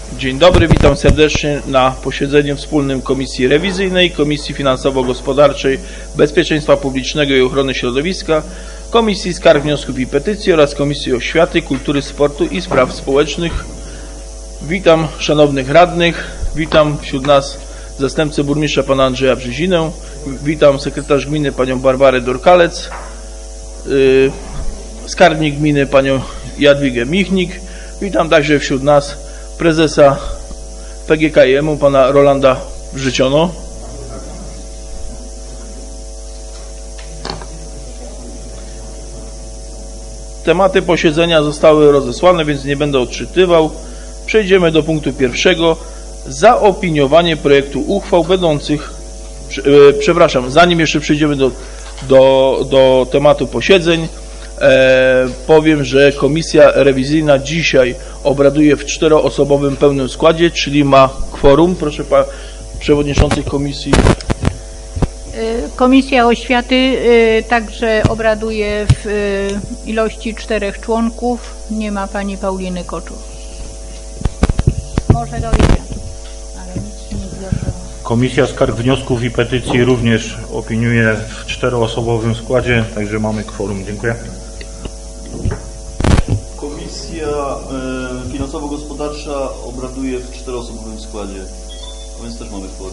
Dzień dobry, witam serdecznie na posiedzeniu wspólnym Komisji Rewizyjnej, Komisji Finansowo-Gospodarczej, Bezpieczeństwa Publicznego i Ochrony Środowiska, Komisji Skarg, Wniosków i Petycji oraz Komisji Oświaty, Kultury, Sportu i Spraw Społecznych. Witam szanownych radnych, witam wśród nas zastępcę burmistrza pana Andrzeja Brzezinę, witam sekretarz gminy panią Barbarę Dorkalec, skarbnik gminy panią Jadwigę Michnik, witam także wśród nas prezesa PGKiM-u pana Rolanda Brzyciono. Tematy posiedzenia zostały rozesłane, więc nie będę odczytywał. Przejdziemy do punktu pierwszego. Zaopiniowanie projektu uchwał będących... Przepraszam, zanim jeszcze przejdziemy do tematu posiedzeń, powiem, że komisja rewizyjna dzisiaj obraduje w 4-osobowym pełnym składzie, czyli ma kworum. Proszę przewodniczących komisji. Komisja Oświaty także obraduje w ilości 4 członków. Nie ma pani Pauliny Koczu. Może dojdzie, ale nic nie zdarzyło. Komisja Skarg, Wniosków i Petycji również opiniuje w 4-osobowym składzie, także mamy kworum. Dziękuję. Komisja Finansowo-Gospodarcza obraduje w 4-osobowym składzie, a więc też mamy kworum.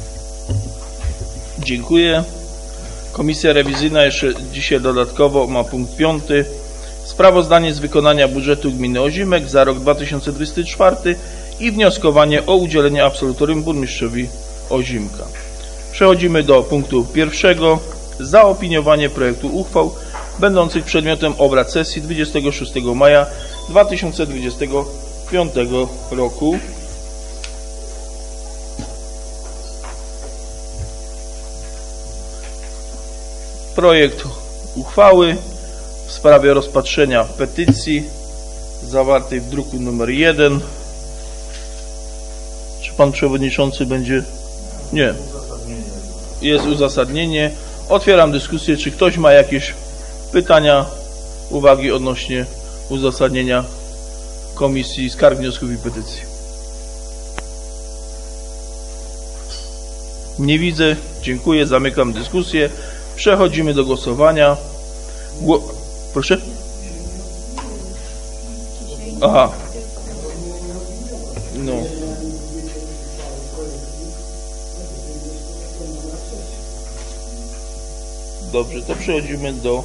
Dziękuję. Komisja rewizyjna jeszcze dzisiaj dodatkowo ma punkt 5. Sprawozdanie z wykonania budżetu gminy Ozimek za rok 2024 i wnioskowanie o udzielenie absolutorium burmistrzowi Ozimka. Przechodzimy do punktu pierwszego. Zaopiniowanie projektu uchwał będących przedmiotem obrad sesji 26 maja 2025 roku. Projekt uchwały w sprawie rozpatrzenia petycji zawartej w druku nr 1. Czy pan przewodniczący będzie? Nie. Jest uzasadnienie. Otwieram dyskusję. Czy ktoś ma jakieś pytania, uwagi odnośnie uzasadnienia Komisji Skarg, Wniosków i Petycji? Nie widzę. Dziękuję. Zamykam dyskusję. Przechodzimy do głosowania. Proszę? Aha. No. Dobrze, to przechodzimy do...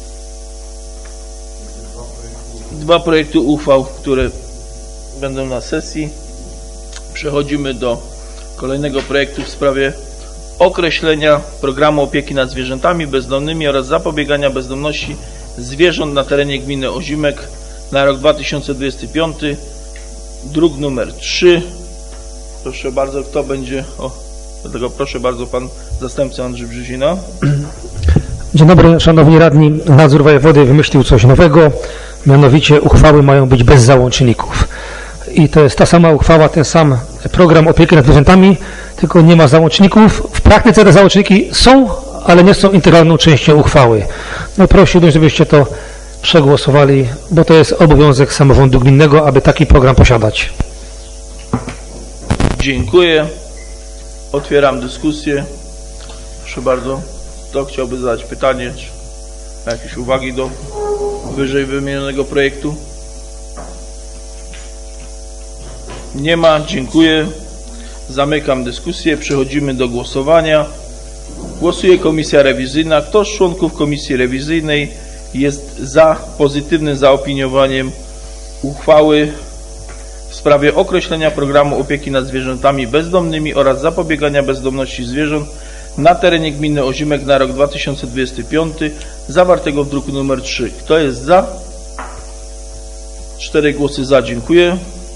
Dwa projekty uchwał, które będą na sesji. Przechodzimy do kolejnego projektu w sprawie określenia programu opieki nad zwierzętami bezdomnymi oraz zapobiegania bezdomności zwierząt na terenie gminy Ozimek na rok 2025, druk numer 3. Proszę bardzo, kto będzie? Dlatego proszę bardzo, pan zastępca Andrzej Brzezina. Dzień dobry, szanowni radni. Nadzór wojewody wymyślił coś nowego, mianowicie uchwały mają być bez załączników. I to jest ta sama uchwała, ten sam program opieki nad zwierzętami, tylko nie ma załączników. W praktyce te załączniki są, ale nie są integralną częścią uchwały. No prosiłbym, żebyście to przegłosowali, bo to jest obowiązek samorządu gminnego, aby taki program posiadać. Dziękuję. Otwieram dyskusję. Proszę bardzo. Kto chciałby zadać pytanie, czy jakieś uwagi do wyżej wymienionego projektu? Nie ma. Dziękuję. Zamykam dyskusję. Przechodzimy do głosowania. Głosuje komisja rewizyjna. Kto z członków komisji rewizyjnej jest za pozytywnym zaopiniowaniem uchwały w sprawie określenia programu opieki nad zwierzętami bezdomnymi oraz zapobiegania bezdomności zwierząt na terenie gminy Ozimek na rok 2025, zawartego w druku nr 3. Kto jest za? 4 głosy za. Dziękuję.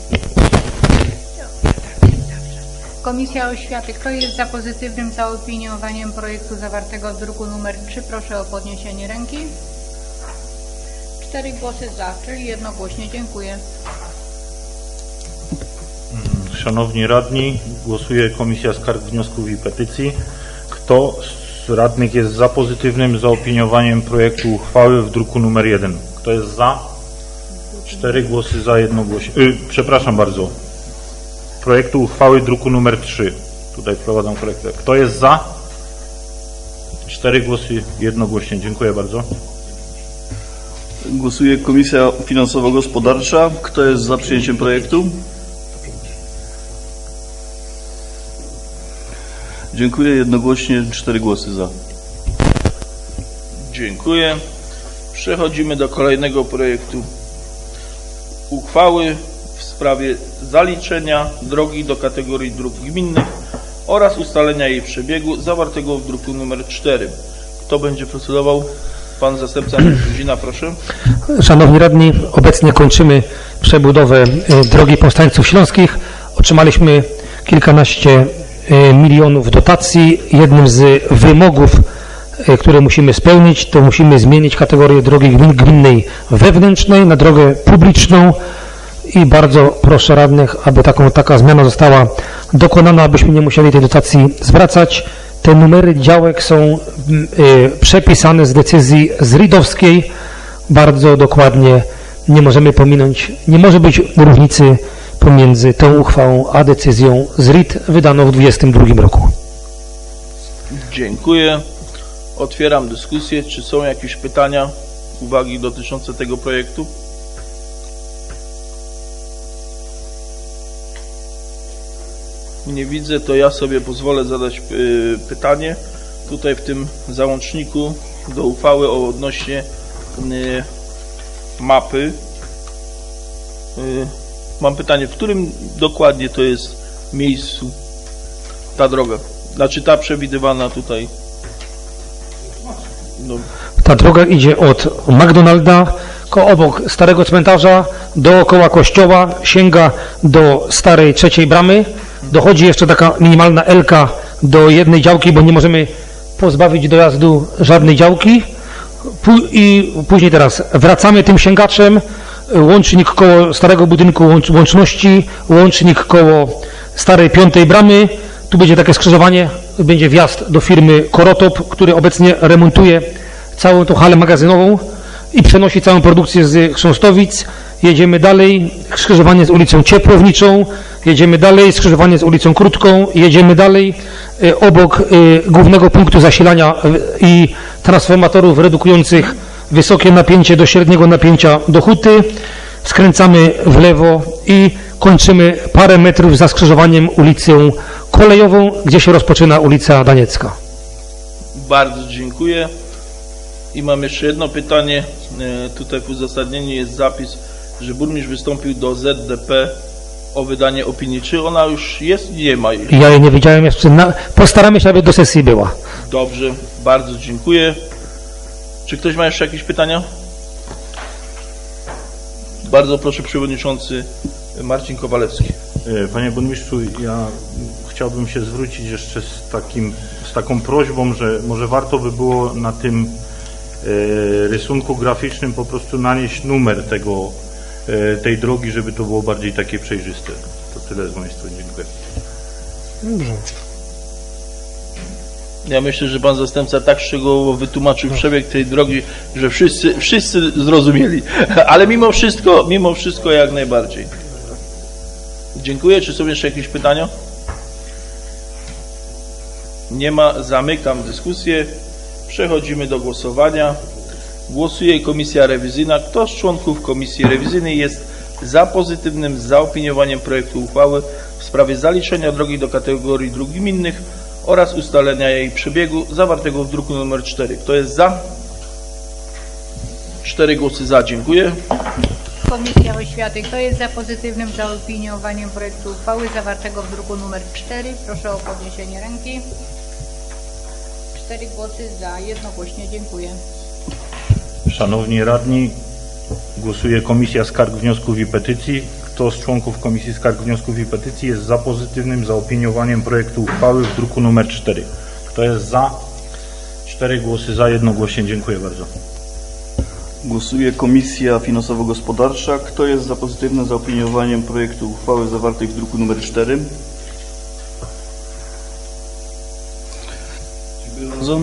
Komisja Oświaty. Kto jest za pozytywnym zaopiniowaniem projektu zawartego w druku nr 3? Proszę o podniesienie ręki. 4 głosy za, czyli jednogłośnie. Dziękuję. Szanowni radni, głosuje Komisja Skarg, Wniosków i Petycji. Kto z radnych jest za pozytywnym zaopiniowaniem projektu uchwały w druku nr 1? Kto jest za? 4 głosy za, jednogłośnie. Przepraszam bardzo. projektu uchwały druku numer 3. Tutaj wprowadzam korektę. Kto jest za? 4 głosy jednogłośnie. Dziękuję bardzo. Głosuje Komisja Finansowo-Gospodarcza. Kto jest za przyjęciem projektu? Dziękuję. Jednogłośnie 4 głosy za. Dziękuję. Przechodzimy do kolejnego projektu uchwały w sprawie zaliczenia drogi do kategorii dróg gminnych oraz ustalenia jej przebiegu zawartego w druku numer 4. Kto będzie procedował? Pan zastępca Guzina, proszę. Szanowni radni, obecnie kończymy przebudowę drogi Powstańców Śląskich. Otrzymaliśmy kilkanaście milionów dotacji. Jednym z wymogów, które musimy spełnić, to musimy zmienić kategorię drogi gminnej wewnętrznej na drogę publiczną i bardzo proszę radnych, aby taka zmiana została dokonana, abyśmy nie musieli tej dotacji zwracać. Te numery działek są przepisane z decyzji zridowskiej bardzo dokładnie. Nie możemy pominąć, nie może być różnicy pomiędzy tą uchwałą a decyzją ZRID wydaną w 2022 roku. Dziękuję. Otwieram dyskusję. Czy są jakieś pytania, uwagi dotyczące tego projektu? Nie widzę, to ja sobie pozwolę zadać pytanie. Tutaj w tym załączniku do uchwały odnośnie mapy. Mam pytanie, w którym dokładnie to jest miejscu ta droga? Znaczy ta przewidywana tutaj. No. Ta droga idzie od McDonalda, obok starego cmentarza, dookoła kościoła, sięga do starej trzeciej bramy. Dochodzi jeszcze taka minimalna elka do jednej działki, bo nie możemy pozbawić dojazdu żadnej działki. I później teraz wracamy tym sięgaczem, łącznik koło starego budynku łączności, łącznik koło starej piątej bramy. Tu będzie takie skrzyżowanie, będzie wjazd do firmy Korotop, który obecnie remontuje całą tą halę magazynową i przenosi całą produkcję z Chrząstowic. Jedziemy dalej, skrzyżowanie z ulicą Ciepłowniczą, jedziemy dalej, skrzyżowanie z ulicą Krótką, jedziemy dalej, obok głównego punktu zasilania i transformatorów redukujących wysokie napięcie do średniego napięcia do huty, skręcamy w lewo i kończymy parę metrów za skrzyżowaniem ulicą Kolejową, gdzie się rozpoczyna ulica Daniecka. Bardzo dziękuję. I mam jeszcze jedno pytanie. Tutaj w uzasadnieniu jest zapis, że burmistrz wystąpił do ZDP o wydanie opinii. Czy ona już jest? Nie ma jej. Ja jej nie widziałem jeszcze. Postaramy się, aby do sesji była. Dobrze, bardzo dziękuję. Czy ktoś ma jeszcze jakieś pytania? Bardzo proszę, przewodniczący Marcin Kowalewski. Panie burmistrzu, ja chciałbym się zwrócić jeszcze z taką prośbą, że może warto by było na tym rysunku graficznym po prostu nanieść numer tej drogi, żeby to było bardziej takie przejrzyste. To tyle z mojej strony. Dziękuję. Dobrze. Ja myślę, że pan zastępca tak szczegółowo wytłumaczył przebieg tej drogi, że wszyscy zrozumieli. Ale mimo wszystko jak najbardziej. Dziękuję. Czy są jeszcze jakieś pytania? Nie ma. Zamykam dyskusję. Przechodzimy do głosowania. Głosuje Komisja Rewizyjna. Kto z członków Komisji Rewizyjnej jest za pozytywnym zaopiniowaniem projektu uchwały w sprawie zaliczenia drogi do kategorii dróg gminnych oraz ustalenia jej przebiegu zawartego w druku nr 4? Kto jest za? 4 głosy za. Dziękuję. Komisja Oświaty. Kto jest za pozytywnym zaopiniowaniem projektu uchwały zawartego w druku nr 4? Proszę o podniesienie ręki. 4 głosy za. Jednogłośnie. Dziękuję. Szanowni radni, głosuje Komisja Skarg, Wniosków i Petycji. Kto z członków Komisji Skarg, Wniosków i Petycji jest za pozytywnym zaopiniowaniem projektu uchwały w druku nr 4? Kto jest za? 4 głosy za. Jednogłośnie. Dziękuję bardzo. Głosuje Komisja Finansowo-Gospodarcza. Kto jest za pozytywnym zaopiniowaniem projektu uchwały zawartej w druku nr 4? Dziękuję bardzo.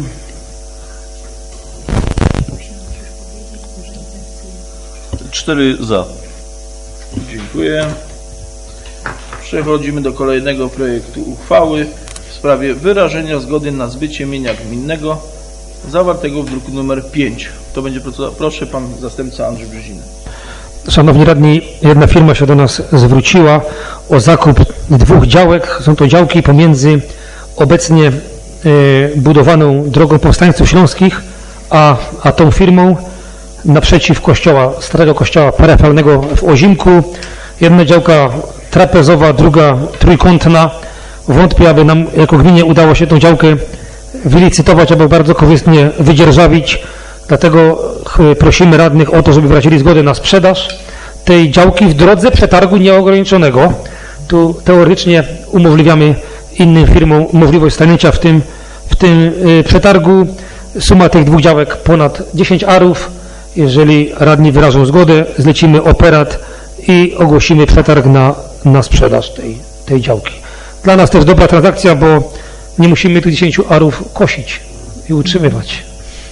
Cztery za. Dziękuję. Przechodzimy do kolejnego projektu uchwały w sprawie wyrażenia zgody na zbycie mienia gminnego zawartego w druku nr 5. To będzie procedował. Proszę, pan zastępca Andrzej Brzezina. Szanowni radni, jedna firma się do nas zwróciła o zakup 2 działek. Są to działki pomiędzy obecnie budowaną drogą powstańców śląskich, a tą firmą naprzeciw kościoła, starego kościoła parafialnego w Ozimku. Jedna działka trapezowa, druga trójkątna. Wątpię, aby nam jako gminie udało się tą działkę wylicytować, aby bardzo korzystnie wydzierżawić. Dlatego prosimy radnych o to, żeby wyrazili zgodę na sprzedaż tej działki w drodze przetargu nieograniczonego. Tu teoretycznie umożliwiamy innym firmom możliwość stanięcia w tym przetargu. Suma tych 2 działek ponad 10 arów. Jeżeli radni wyrażą zgodę, zlecimy operat i ogłosimy przetarg na sprzedaż tej działki. Dla nas to jest dobra transakcja, bo nie musimy tych 10 arów kosić i utrzymywać.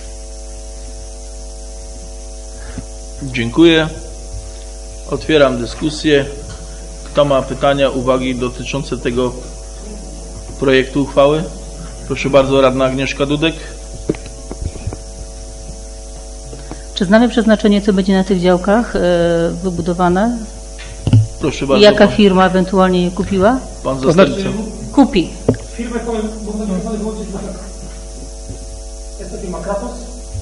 Dziękuję. Otwieram dyskusję. Kto ma pytania, uwagi dotyczące tego projektu uchwały? Proszę bardzo, radna Agnieszka Dudek. Czy znamy przeznaczenie, co będzie na tych działkach wybudowane? Proszę bardzo. I jaka firma ewentualnie je kupiła? Pan zastępca. Kupi. Firmę powiem, bo wyłączyć, bo tak. Jest to firma Kratos.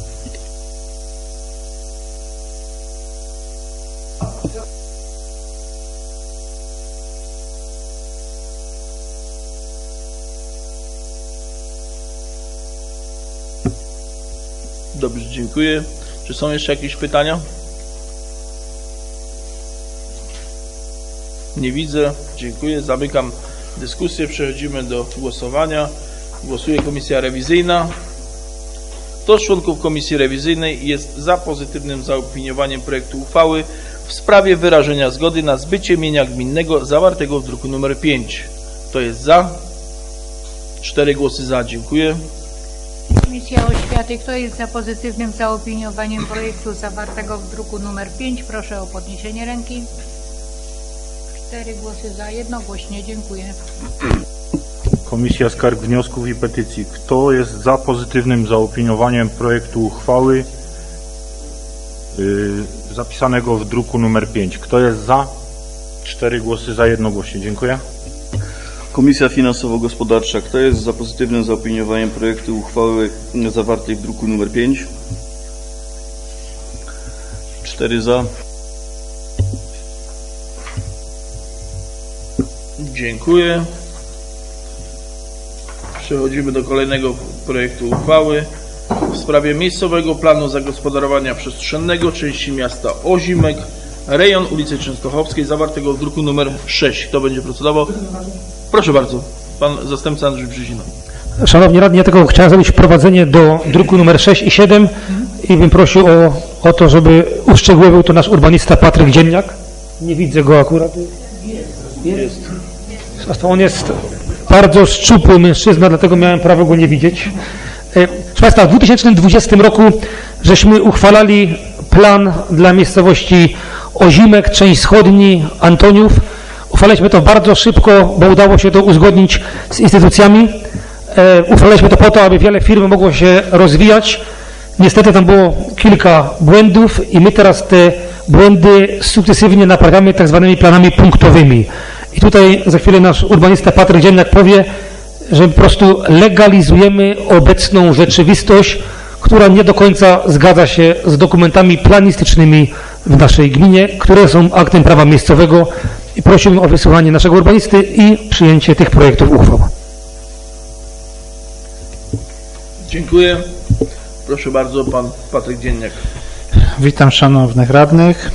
Dobrze, dziękuję. Czy są jeszcze jakieś pytania? Nie widzę. Dziękuję. Zamykam dyskusję. Przechodzimy do głosowania. Głosuje komisja rewizyjna. Kto z członków komisji rewizyjnej jest za pozytywnym zaopiniowaniem projektu uchwały w sprawie wyrażenia zgody na zbycie mienia gminnego zawartego w druku nr 5? Kto jest za? 4 głosy za. Dziękuję. Komisja Oświaty. Kto jest za pozytywnym zaopiniowaniem projektu zawartego w druku nr 5? Proszę o podniesienie ręki. 4 głosy za, jednogłośnie. Dziękuję. Komisja Skarg, Wniosków i Petycji. Kto jest za pozytywnym zaopiniowaniem projektu uchwały zapisanego w druku nr 5? Kto jest za? 4 głosy za, jednogłośnie. Dziękuję. Komisja Finansowo-Gospodarcza. Kto jest za pozytywnym zaopiniowaniem projektu uchwały zawartej w druku nr 5? 4 za. Dziękuję. Przechodzimy do kolejnego projektu uchwały w sprawie miejscowego planu zagospodarowania przestrzennego części miasta Ozimek, rejon ulicy Częstochowskiej, zawartego w druku nr 6. Kto będzie procedował? Proszę bardzo, pan zastępca Andrzej Brzezina. Szanowni radni, ja tylko chciałem zrobić wprowadzenie do druku nr 6 i 7 i bym prosił o to, żeby uszczegółowił to nasz urbanista Patryk Dzienniak. Nie widzę go akurat. Jest. On jest bardzo szczupły mężczyzna, dlatego miałem prawo go nie widzieć. Proszę Państwa, w 2020 roku żeśmy uchwalali plan dla miejscowości Ozimek, część wschodni, Antoniów. Uchwalaliśmy to bardzo szybko, bo udało się to uzgodnić z instytucjami. Uchwalaliśmy to po to, aby wiele firm mogło się rozwijać. Niestety tam było kilka błędów i my teraz te błędy sukcesywnie naprawiamy tak zwanymi planami punktowymi. I tutaj za chwilę nasz urbanista Patryk Dzienniak powie, że po prostu legalizujemy obecną rzeczywistość, która nie do końca zgadza się z dokumentami planistycznymi w naszej gminie, które są aktem prawa miejscowego i prosimy o wysłuchanie naszego urbanisty i przyjęcie tych projektów uchwał. Dziękuję. Proszę bardzo, pan Patryk Dzienniak. Witam szanownych radnych.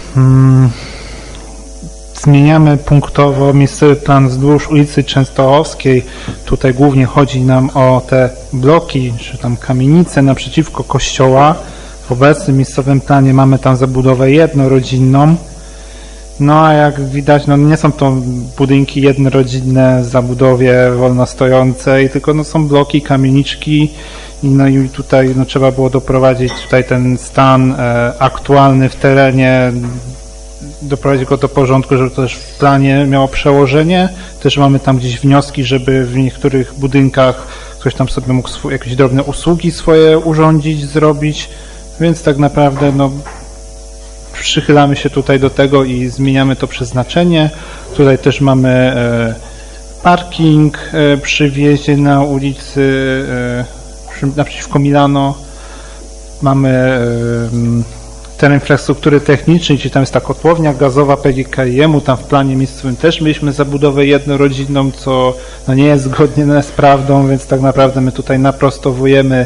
Zmieniamy punktowo miejscowy plan wzdłuż ulicy Częstochowskiej. Tutaj głównie chodzi nam o te bloki, czy tam kamienice naprzeciwko kościoła. W obecnym miejscowym planie mamy tam zabudowę jednorodzinną. No a jak widać, no nie są to budynki jednorodzinne w zabudowie wolnostojącej, tylko no są bloki, kamieniczki. No i tutaj no, trzeba było doprowadzić tutaj ten stan aktualny w terenie doprowadzić go do porządku, żeby to też w planie miało przełożenie. Też mamy tam gdzieś wnioski, żeby w niektórych budynkach ktoś tam sobie mógł jakieś drobne usługi swoje urządzić, zrobić, więc tak naprawdę no, przychylamy się tutaj do tego i zmieniamy to przeznaczenie. Tutaj też mamy parking przy wjeździe na ulicy naprzeciwko Milano. Mamy teren infrastruktury technicznej, gdzie tam jest ta kotłownia gazowa PGKiM-u, tam w planie miejscowym też mieliśmy zabudowę jednorodzinną, co no nie jest zgodne z prawdą, więc tak naprawdę my tutaj naprostowujemy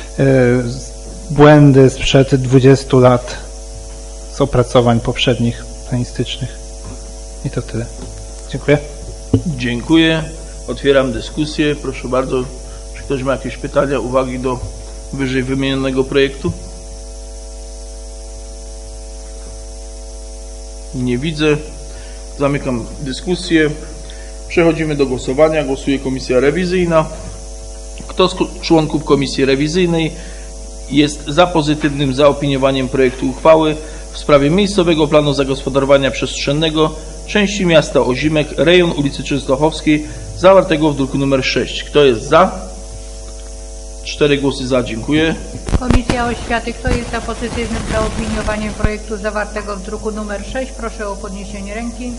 błędy sprzed 20 lat z opracowań poprzednich planistycznych. I to tyle. Dziękuję. Dziękuję. Otwieram dyskusję. Proszę bardzo, czy ktoś ma jakieś pytania, uwagi do wyżej wymienionego projektu? Nie widzę. Zamykam dyskusję. Przechodzimy do głosowania. Głosuje komisja rewizyjna. Kto z członków komisji rewizyjnej jest za pozytywnym zaopiniowaniem projektu uchwały w sprawie miejscowego planu zagospodarowania przestrzennego części miasta Ozimek, rejon ulicy Częstochowskiej, zawartego w druku nr 6? Kto jest za? 4 głosy za. Dziękuję. Komisja Oświaty, kto jest za pozytywnym zaopiniowaniem projektu zawartego w druku nr 6? Proszę o podniesienie ręki.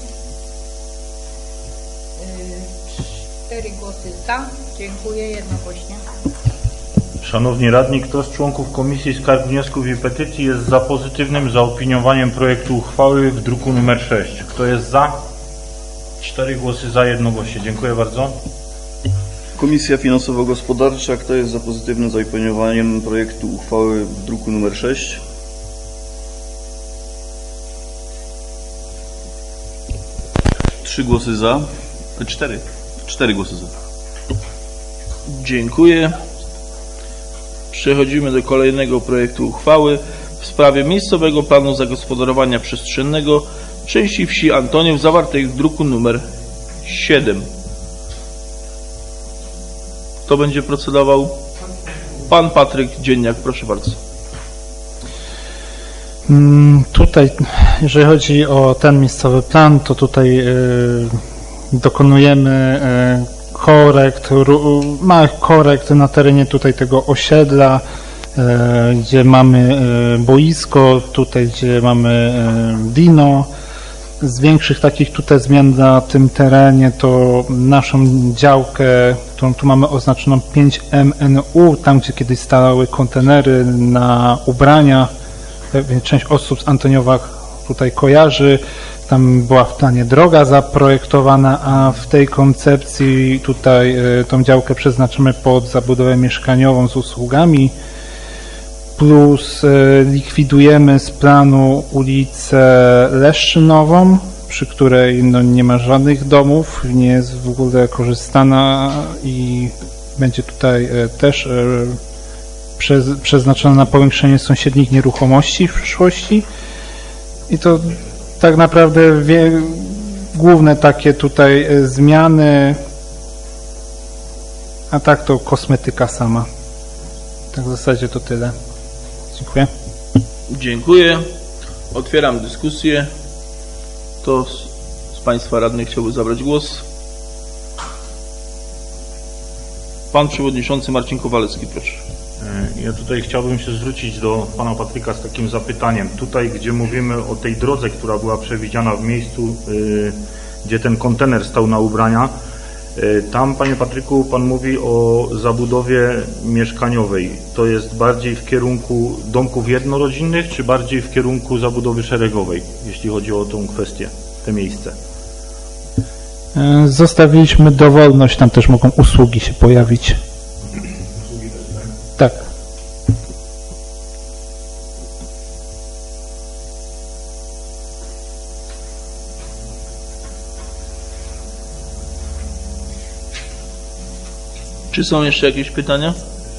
4 głosy za. Dziękuję jednogłośnie. Szanowni radni, kto z członków Komisji Skarg, Wniosków i Petycji jest za pozytywnym zaopiniowaniem projektu uchwały w druku nr 6? Kto jest za? 4 głosy za, jednogłośnie. Dziękuję bardzo. Komisja Finansowo-Gospodarcza. Kto jest za pozytywnym zaopiniowaniem projektu uchwały w druku nr 6? Trzy głosy za. 4 głosy za. Dziękuję. Przechodzimy do kolejnego projektu uchwały w sprawie miejscowego planu zagospodarowania przestrzennego części wsi Antoniów, zawartej w druku nr 7. Kto będzie procedował? Pan Patryk Dzienniak, proszę bardzo. Tutaj, jeżeli chodzi o ten miejscowy plan, to tutaj dokonujemy małych korekt na terenie tutaj tego osiedla, gdzie mamy boisko, tutaj gdzie mamy dino. Z większych takich tutaj zmian na tym terenie to naszą działkę, którą tu mamy oznaczoną 5MNU, tam gdzie kiedyś stały kontenery na ubrania. Część osób z Antoniowa tutaj kojarzy. Tam była w planie droga zaprojektowana, a w tej koncepcji tutaj tą działkę przeznaczymy pod zabudowę mieszkaniową z usługami. Plus likwidujemy z planu ulicę Leszczynową, przy której no, nie ma żadnych domów, nie jest w ogóle korzystana i będzie tutaj też przeznaczona na powiększenie sąsiednich nieruchomości w przyszłości. I to tak naprawdę główne takie tutaj zmiany, a tak to kosmetyka sama. Tak w zasadzie to tyle. Dziękuję. Dziękuję. Otwieram dyskusję. Kto z Państwa radnych chciałby zabrać głos? Pan Przewodniczący Marcin Kowalewski, proszę. Ja tutaj chciałbym się zwrócić do Pana Patryka z takim zapytaniem. Tutaj, gdzie mówimy o tej drodze, która była przewidziana w miejscu, gdzie ten kontener stał na ubrania, tam, Panie Patryku, Pan mówi o zabudowie mieszkaniowej. To jest bardziej w kierunku domków jednorodzinnych, czy bardziej w kierunku zabudowy szeregowej, jeśli chodzi o tą kwestię, te miejsce? Zostawiliśmy dowolność, tam też mogą usługi się pojawić. Tak. Czy są jeszcze jakieś pytania?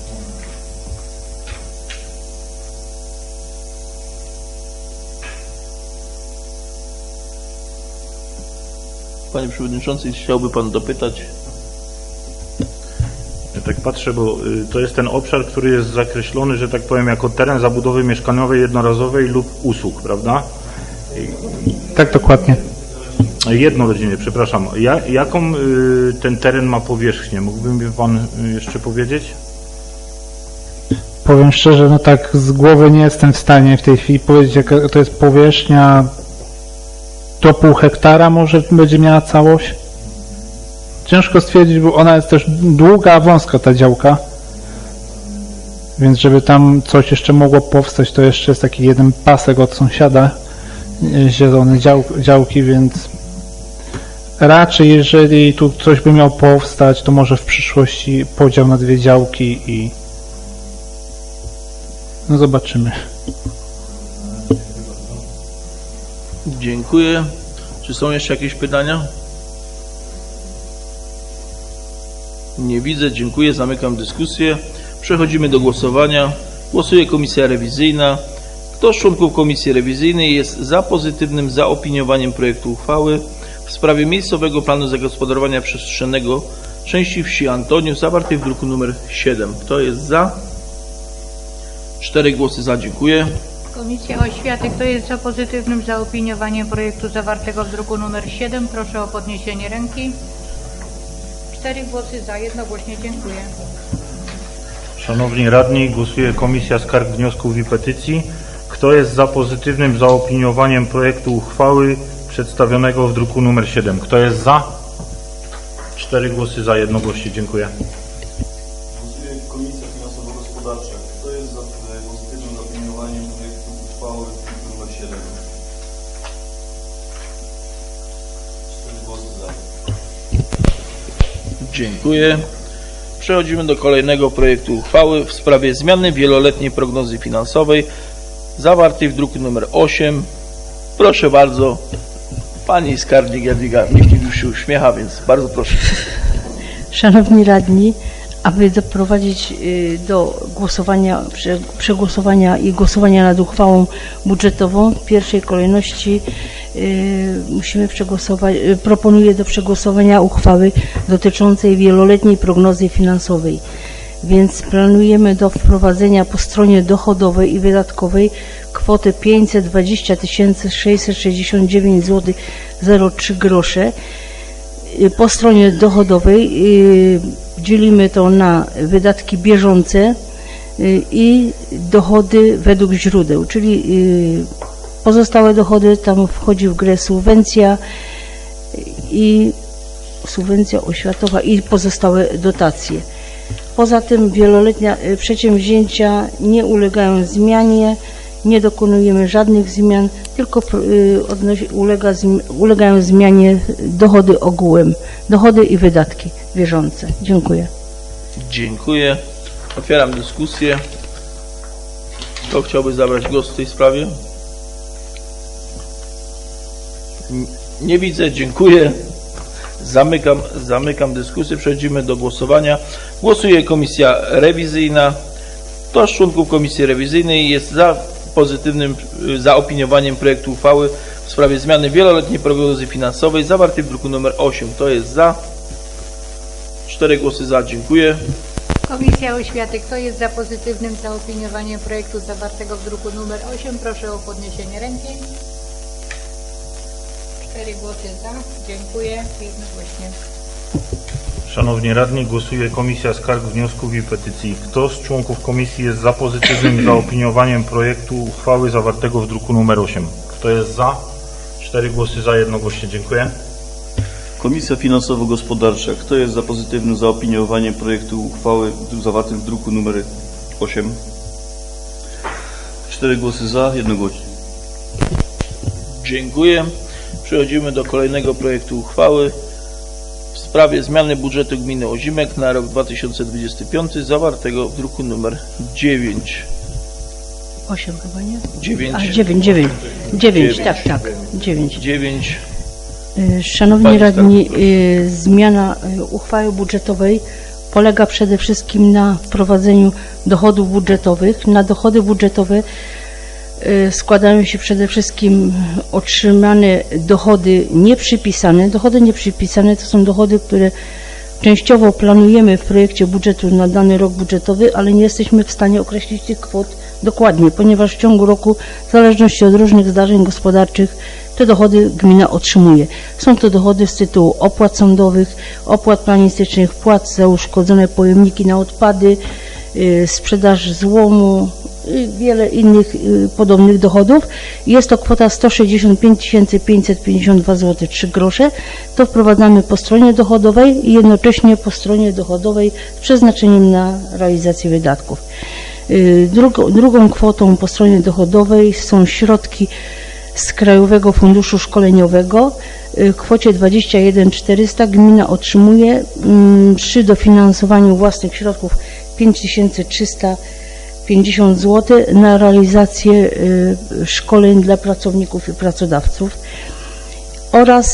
Panie Przewodniczący, chciałby Pan dopytać? Ja tak patrzę, bo to jest ten obszar, który jest zakreślony, że tak powiem, jako teren zabudowy mieszkaniowej jednorazowej lub usług, prawda? Tak, dokładnie. Jednorodzinnie, przepraszam. Jaką ten teren ma powierzchnię? Mógłby mi pan jeszcze powiedzieć? Powiem szczerze, no tak z głowy nie jestem w stanie w tej chwili powiedzieć, jaka to jest powierzchnia. Do 0,5 hektara może będzie miała całość. Ciężko stwierdzić, bo ona jest też długa, a wąska ta działka. Więc żeby tam coś jeszcze mogło powstać, to jeszcze jest taki jeden pasek od sąsiada, zielone działki, więc raczej jeżeli tu coś by miało powstać, to może w przyszłości podział na 2 działki i no zobaczymy. Dziękuję. Czy są jeszcze jakieś pytania? Nie widzę. Dziękuję. Zamykam dyskusję. Przechodzimy do głosowania. Głosuje komisja rewizyjna. Kto z członków komisji rewizyjnej jest za pozytywnym zaopiniowaniem projektu uchwały w sprawie miejscowego planu zagospodarowania przestrzennego części wsi Antoniów zawartej w druku nr 7? Kto jest za? 4 głosy za. Dziękuję. Komisja Oświaty, kto jest za pozytywnym zaopiniowaniem projektu zawartego w druku nr 7? Proszę o podniesienie ręki. 4 głosy za, jednogłośnie dziękuję. Szanowni radni, głosuje Komisja Skarg, Wniosków i Petycji. Kto jest za pozytywnym zaopiniowaniem projektu uchwały przedstawionego w druku nr 7? Kto jest za? 4 głosy za, jednogłośnie dziękuję. Głosuje Komisja Finansowo-Gospodarcza. Kto jest za pozytywnym zaopiniowaniem projektu uchwały w druku nr 7? 4 głosy za. Dziękuję. Przechodzimy do kolejnego projektu uchwały w sprawie zmiany wieloletniej prognozy finansowej zawartej w druku nr 8. Proszę bardzo, pani skarbnik Jadwiga Michnik już się uśmiecha, więc bardzo proszę. Szanowni radni, aby doprowadzić do głosowania, przegłosowania i głosowania nad uchwałą budżetową, w pierwszej kolejności musimy przegłosować, proponuję do przegłosowania uchwały dotyczącej wieloletniej prognozy finansowej. Więc planujemy do wprowadzenia po stronie dochodowej i wydatkowej kwotę 520 669 zł 03 grosze. Po stronie dochodowej dzielimy to na wydatki bieżące i dochody według źródeł, czyli pozostałe dochody, tam wchodzi w grę subwencja oświatowa i pozostałe dotacje. Poza tym wieloletnie przedsięwzięcia nie ulegają zmianie, nie dokonujemy żadnych zmian, tylko ulegają zmianie dochody ogółem, dochody i wydatki bieżące. Dziękuję. Dziękuję. Otwieram dyskusję. Kto chciałby zabrać głos w tej sprawie? Nie widzę. Dziękuję. Zamykam dyskusję. Przechodzimy do głosowania. Głosuje komisja rewizyjna. Kto z członków komisji rewizyjnej jest za pozytywnym zaopiniowaniem projektu uchwały w sprawie zmiany wieloletniej prognozy finansowej zawartej w druku nr 8? Kto jest za? 4 głosy za. Dziękuję. Komisja Oświaty, kto jest za pozytywnym zaopiniowaniem projektu zawartego w druku nr 8? Proszę o podniesienie ręki. 4 głosy za. Dziękuję. Jednogłośnie. Szanowni radni, głosuje Komisja Skarg, Wniosków i Petycji. Kto z członków komisji jest za pozytywnym zaopiniowaniem projektu uchwały zawartego w druku nr 8? Kto jest za? 4 głosy za, jednogłośnie dziękuję. Komisja Finansowo-Gospodarcza. Kto jest za pozytywnym zaopiniowaniem projektu uchwały zawartym w druku nr 8? 4 głosy za, jednogłośnie. Dziękuję. Przechodzimy do kolejnego projektu uchwały w sprawie zmiany budżetu gminy Ozimek na rok 2025 zawartego w druku nr 9. 8 chyba, nie? 9. A, 9, tak. 9. Szanowni Pani radni, zmiana uchwały budżetowej polega przede wszystkim na wprowadzeniu dochodów budżetowych. Na dochody budżetowe składają się przede wszystkim otrzymane dochody nieprzypisane. Dochody nieprzypisane to są dochody, które częściowo planujemy w projekcie budżetu na dany rok budżetowy, ale nie jesteśmy w stanie określić tych kwot dokładnie, ponieważ w ciągu roku, w zależności od różnych zdarzeń gospodarczych, te dochody gmina otrzymuje. Są to dochody z tytułu opłat sądowych, opłat planistycznych, płac za uszkodzone pojemniki na odpady, sprzedaż złomu i wiele innych podobnych dochodów. Jest to kwota 165 552 zł 3 grosze. To wprowadzamy po stronie dochodowej i jednocześnie po stronie dochodowej z przeznaczeniem na realizację wydatków. Drugą kwotą po stronie dochodowej są środki z Krajowego Funduszu Szkoleniowego. W kwocie 21 400 gmina otrzymuje przy dofinansowaniu własnych środków 5350 zł na realizację szkoleń dla pracowników i pracodawców. Oraz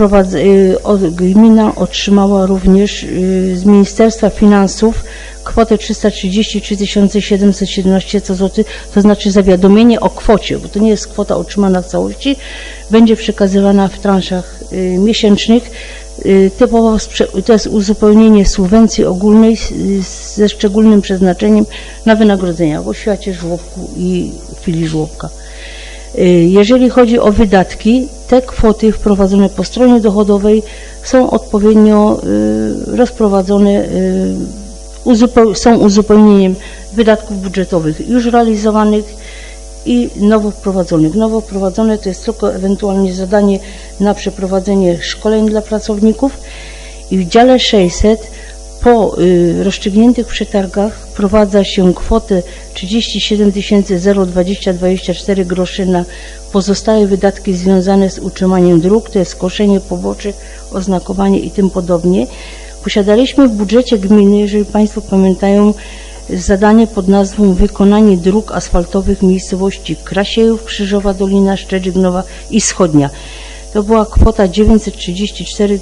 gmina otrzymała również z Ministerstwa Finansów kwotę 333 717 zł, to znaczy zawiadomienie o kwocie, bo to nie jest kwota otrzymana w całości, będzie przekazywana w transzach miesięcznych. Typowo to jest uzupełnienie subwencji ogólnej ze szczególnym przeznaczeniem na wynagrodzenia w oświacie, żłobku i filii żłobka. Jeżeli chodzi o wydatki, te kwoty wprowadzone po stronie dochodowej są odpowiednio rozprowadzone, są uzupełnieniem wydatków budżetowych już realizowanych i nowo wprowadzonych. Nowo wprowadzone to jest tylko ewentualnie zadanie na przeprowadzenie szkoleń dla pracowników i w dziale 600 po rozstrzygniętych przetargach wprowadza się kwotę 37 020,24 groszy na pozostałe wydatki związane z utrzymaniem dróg, to jest koszenie, pobocze, oznakowanie i tym podobnie. Posiadaliśmy w budżecie gminy, jeżeli Państwo pamiętają, zadanie pod nazwą wykonanie dróg asfaltowych miejscowości Krasiejów, Krzyżowa Dolina, Szczedzignowa i Wschodnia. To była kwota 934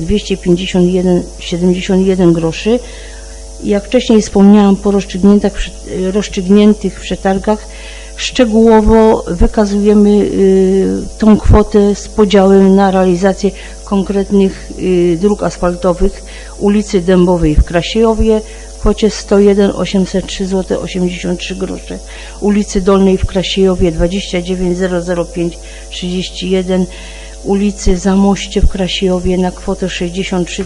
251,71 groszy. Jak wcześniej wspomniałam, po rozstrzygniętych przetargach szczegółowo wykazujemy tą kwotę z podziałem na realizację konkretnych dróg asfaltowych ulicy Dębowej w Krasiejowie w kwocie 101 803 zł 83 grosze, ulicy Dolnej w Krasiejowie 29 005 31, ulicy Zamoście w Krasiejowie na kwotę 63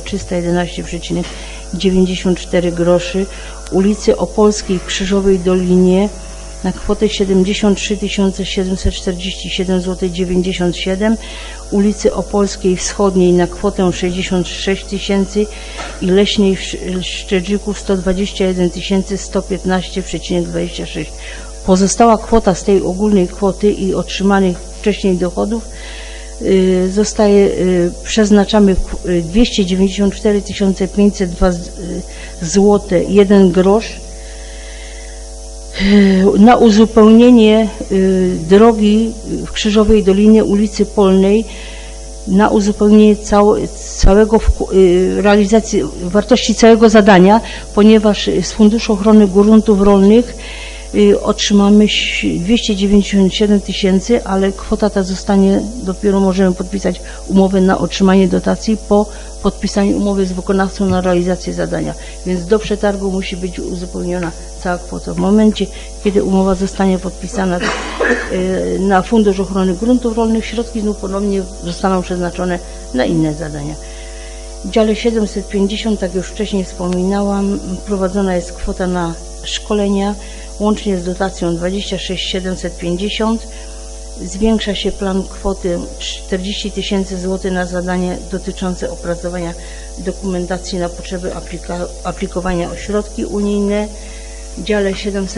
311,94 groszy, ulicy Opolskiej w Krzyżowej Dolinie na kwotę 73 747 zł 97, ulicy Opolskiej Wschodniej na kwotę 66 000 i Leśnej w Szczedziku 121 115,26. Pozostała kwota z tej ogólnej kwoty i otrzymanych wcześniej dochodów przeznaczamy 294 502 zł 1 grosz na uzupełnienie drogi w Krzyżowej Dolinie ulicy Polnej, na uzupełnienie realizacji wartości całego zadania, ponieważ z Funduszu Ochrony Gruntów Rolnych otrzymamy 297 000, ale kwota ta zostanie, dopiero możemy podpisać umowę na otrzymanie dotacji po podpisaniu umowy z wykonawcą na realizację zadania, więc do przetargu musi być uzupełniona cała kwota. W momencie, kiedy umowa zostanie podpisana na Fundusz Ochrony Gruntów Rolnych, środki znów ponownie zostaną przeznaczone na inne zadania. W dziale 750, tak już wcześniej wspominałam, prowadzona jest kwota na szkolenia, łącznie z dotacją 26 750. Zwiększa się plan kwoty 40 000 zł na zadanie dotyczące opracowania dokumentacji na potrzeby aplikowania o środki unijne. W dziale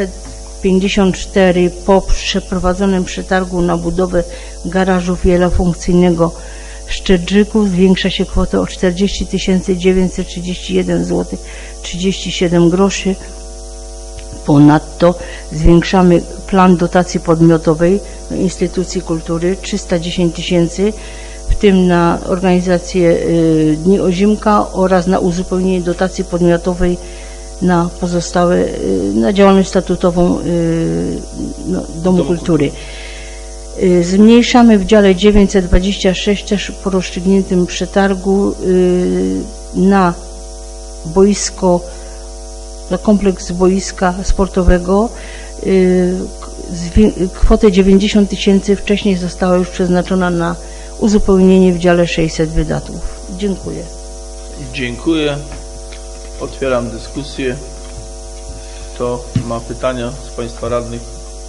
754 po przeprowadzonym przetargu na budowę garażu wielofunkcyjnego w Szczedrzyku zwiększa się kwotę o 40 931 zł 37 groszy. Ponadto zwiększamy plan dotacji podmiotowej do instytucji kultury 310 000, w tym na organizację Dni Ozimka oraz na uzupełnienie dotacji podmiotowej na pozostałe, na działalność statutową Domu Kultury. Zmniejszamy w dziale 926 też po rozstrzygniętym przetargu na boisko, na kompleks boiska sportowego Kwotę 90 tysięcy wcześniej została już przeznaczona na uzupełnienie w dziale 600 wydatków. Dziękuję. Dziękuję. Otwieram dyskusję. Kto ma pytania z Państwa radnych?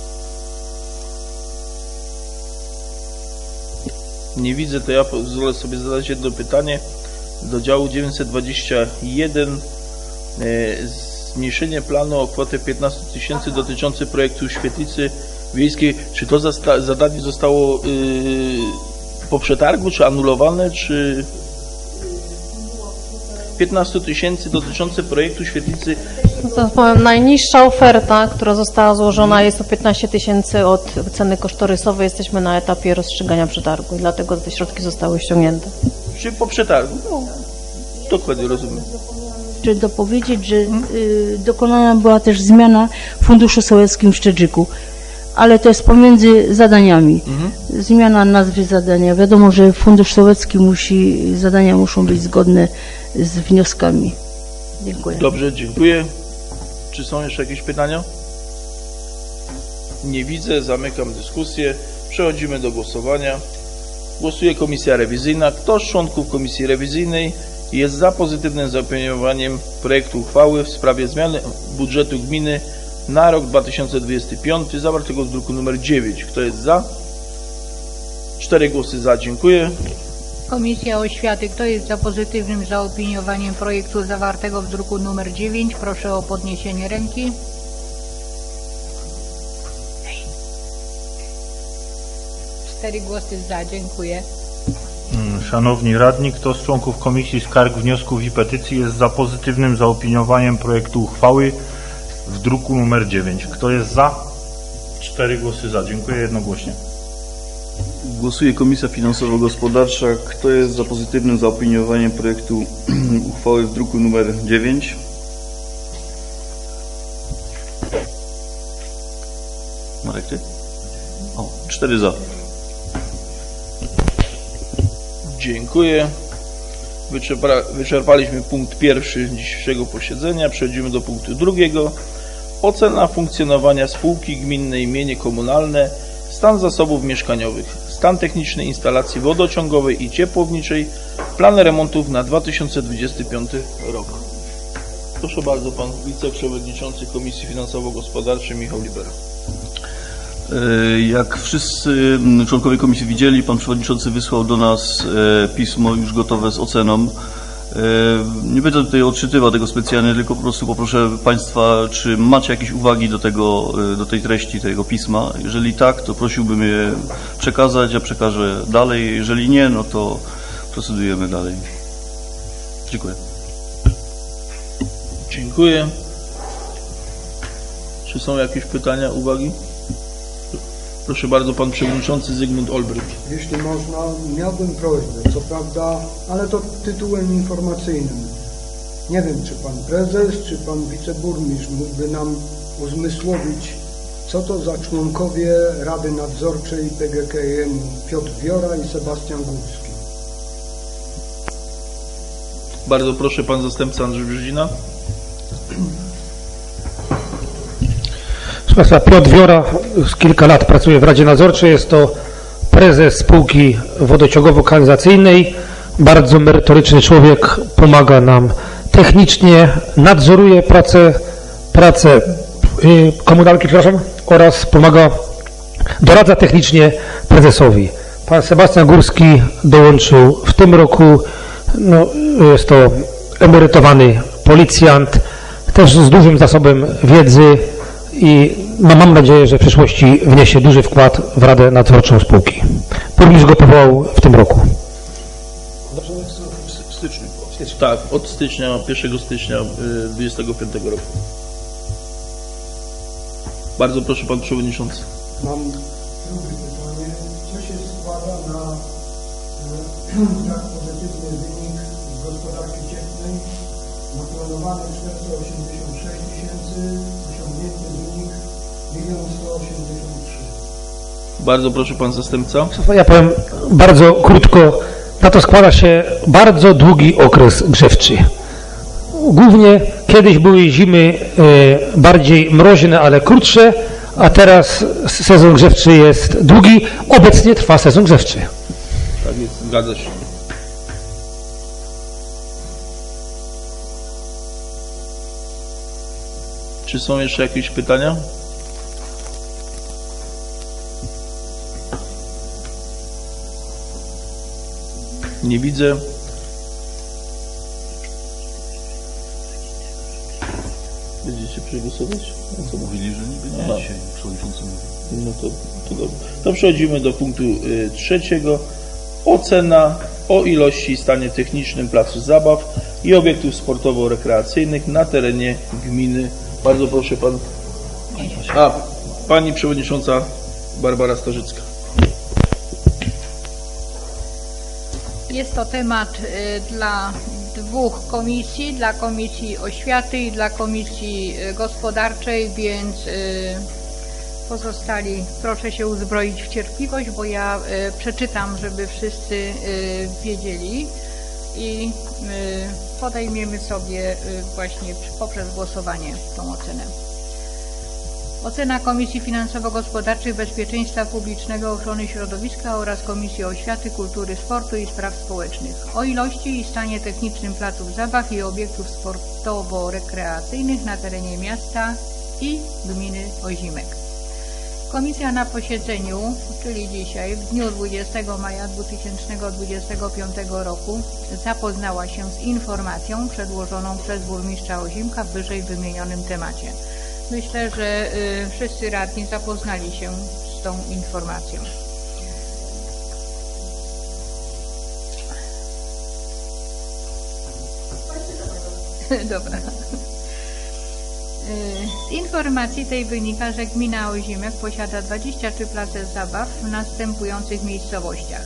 Nie widzę, to ja pozwolę sobie zadać jedno pytanie. Do działu 921 zmniejszenie planu o kwotę 15 tysięcy dotyczące projektu świetlicy wiejskiej. Czy to zadanie zostało po przetargu, czy anulowane, czy 15 tysięcy dotyczące projektu świetlicy? No to powiem, najniższa oferta, która została złożona, jest o 15 tysięcy od ceny kosztorysowej. Jesteśmy na etapie rozstrzygania przetargu i dlatego te środki zostały ściągnięte. Czy po przetargu? No, dokładnie rozumiem. Czy dopowiedzieć, że dokonana była też zmiana w Funduszu Sołeckim w Szczedrzyku, ale to jest pomiędzy zadaniami. Zmiana nazwy zadania. Wiadomo, że Fundusz Sołecki zadania muszą być zgodne z wnioskami. Dziękuję. Dobrze, dziękuję. Czy są jeszcze jakieś pytania? Nie widzę, zamykam dyskusję. Przechodzimy do głosowania. Głosuje Komisja Rewizyjna. Kto z członków Komisji Rewizyjnej jest za pozytywnym zaopiniowaniem projektu uchwały w sprawie zmiany budżetu gminy na rok 2025 zawartego w druku nr 9? Kto jest za? 4 głosy za. Dziękuję. Komisja Oświaty. Kto jest za pozytywnym zaopiniowaniem projektu zawartego w druku nr 9? Proszę o podniesienie ręki. Cztery głosy za. Dziękuję. Szanowni radni, kto z członków Komisji Skarg, Wniosków i Petycji jest za pozytywnym zaopiniowaniem projektu uchwały w druku nr 9? Kto jest za? 4 głosy za. Dziękuję jednogłośnie. Głosuje Komisja Finansowo-Gospodarcza. Kto jest za pozytywnym zaopiniowaniem projektu uchwały w druku nr 9? Marek, ty? O, 4 za. Dziękuję. Wyczerpaliśmy punkt pierwszy dzisiejszego posiedzenia. Przechodzimy do punktu drugiego. Ocena funkcjonowania spółki gminnej Mienie Komunalne, stan zasobów mieszkaniowych, stan techniczny instalacji wodociągowej i ciepłowniczej, plan remontów na 2025 rok. Proszę bardzo, pan wiceprzewodniczący Komisji Finansowo-Gospodarczej Michał Libera. Jak wszyscy członkowie komisji widzieli, pan przewodniczący wysłał do nas pismo już gotowe z oceną. Nie będę tutaj odczytywał tego specjalnie, tylko po prostu poproszę Państwa, czy macie jakieś uwagi do tej treści tego pisma. Jeżeli tak, to prosiłbym je przekazać, ja przekażę dalej. Jeżeli nie, no to procedujemy dalej. Dziękuję. Dziękuję. Czy są jakieś pytania, uwagi? Proszę bardzo, pan przewodniczący Zygmunt Olbrycht. Jeśli można, miałbym prośbę, co prawda, ale to tytułem informacyjnym. Nie wiem, czy pan prezes, czy pan wiceburmistrz mógłby nam uzmysłowić, co to za członkowie Rady Nadzorczej PGKiM Piotr Wiora i Sebastian Górski. Bardzo proszę, pan zastępca Andrzej Brzezina. Proszę Państwa, Piotr Wiora już kilka lat pracuje w Radzie Nadzorczej. Jest to prezes spółki wodociągowo-kanalizacyjnej. Bardzo merytoryczny człowiek, pomaga nam technicznie, nadzoruje pracę komunalki, oraz doradza technicznie prezesowi. Pan Sebastian Górski dołączył w tym roku. Jest to emerytowany policjant, też z dużym zasobem wiedzy i mam nadzieję, że w przyszłości wniesie duży wkład w Radę Nadzorczą spółki. Burmistrz go powołał w tym roku. W styczniu. Tak, od stycznia, 1 stycznia 2025 roku. Bardzo proszę, pan przewodniczący. Mam drugie pytanie. Co się składa na tak pozytywny wynik z gospodarki cieplnej? Naplanowany 486 tysięcy, osiągnięty wynik 1 183. Bardzo proszę, pan zastępca. Ja powiem bardzo krótko. Na to składa się bardzo długi okres grzewczy. Głównie kiedyś były zimy bardziej mroźne, ale krótsze, a teraz sezon grzewczy jest długi. Obecnie trwa sezon grzewczy. Tak jest, zgadza się. Czy są jeszcze jakieś pytania? Nie widzę. Będziecie przegłosować? Co Mówili, że nie będzie dzisiaj przewodniczący mówił. No to dobrze. To przechodzimy do punktu trzeciego. Ocena o ilości i stanie technicznym placów zabaw i obiektów sportowo-rekreacyjnych na terenie gminy. Bardzo proszę pan. Pani przewodnicząca Barbara Starzycka. Jest to temat dla dwóch komisji, dla Komisji Oświaty i dla Komisji Gospodarczej, więc pozostali proszę się uzbroić w cierpliwość, bo ja przeczytam, żeby wszyscy wiedzieli i podejmiemy sobie właśnie poprzez głosowanie tą ocenę. Ocena Komisji Finansowo-Gospodarczej, Bezpieczeństwa Publicznego, Ochrony Środowiska oraz Komisji Oświaty, Kultury, Sportu i Spraw Społecznych o ilości i stanie technicznym placów zabaw i obiektów sportowo-rekreacyjnych na terenie miasta i gminy Ozimek. Komisja na posiedzeniu, czyli dzisiaj, w dniu 20 maja 2025 roku zapoznała się z informacją przedłożoną przez burmistrza Ozimka w wyżej wymienionym temacie. Myślę, że wszyscy radni zapoznali się z tą informacją. Dobra. Z informacji tej wynika, że gmina Ozimek posiada 23 place zabaw w następujących miejscowościach.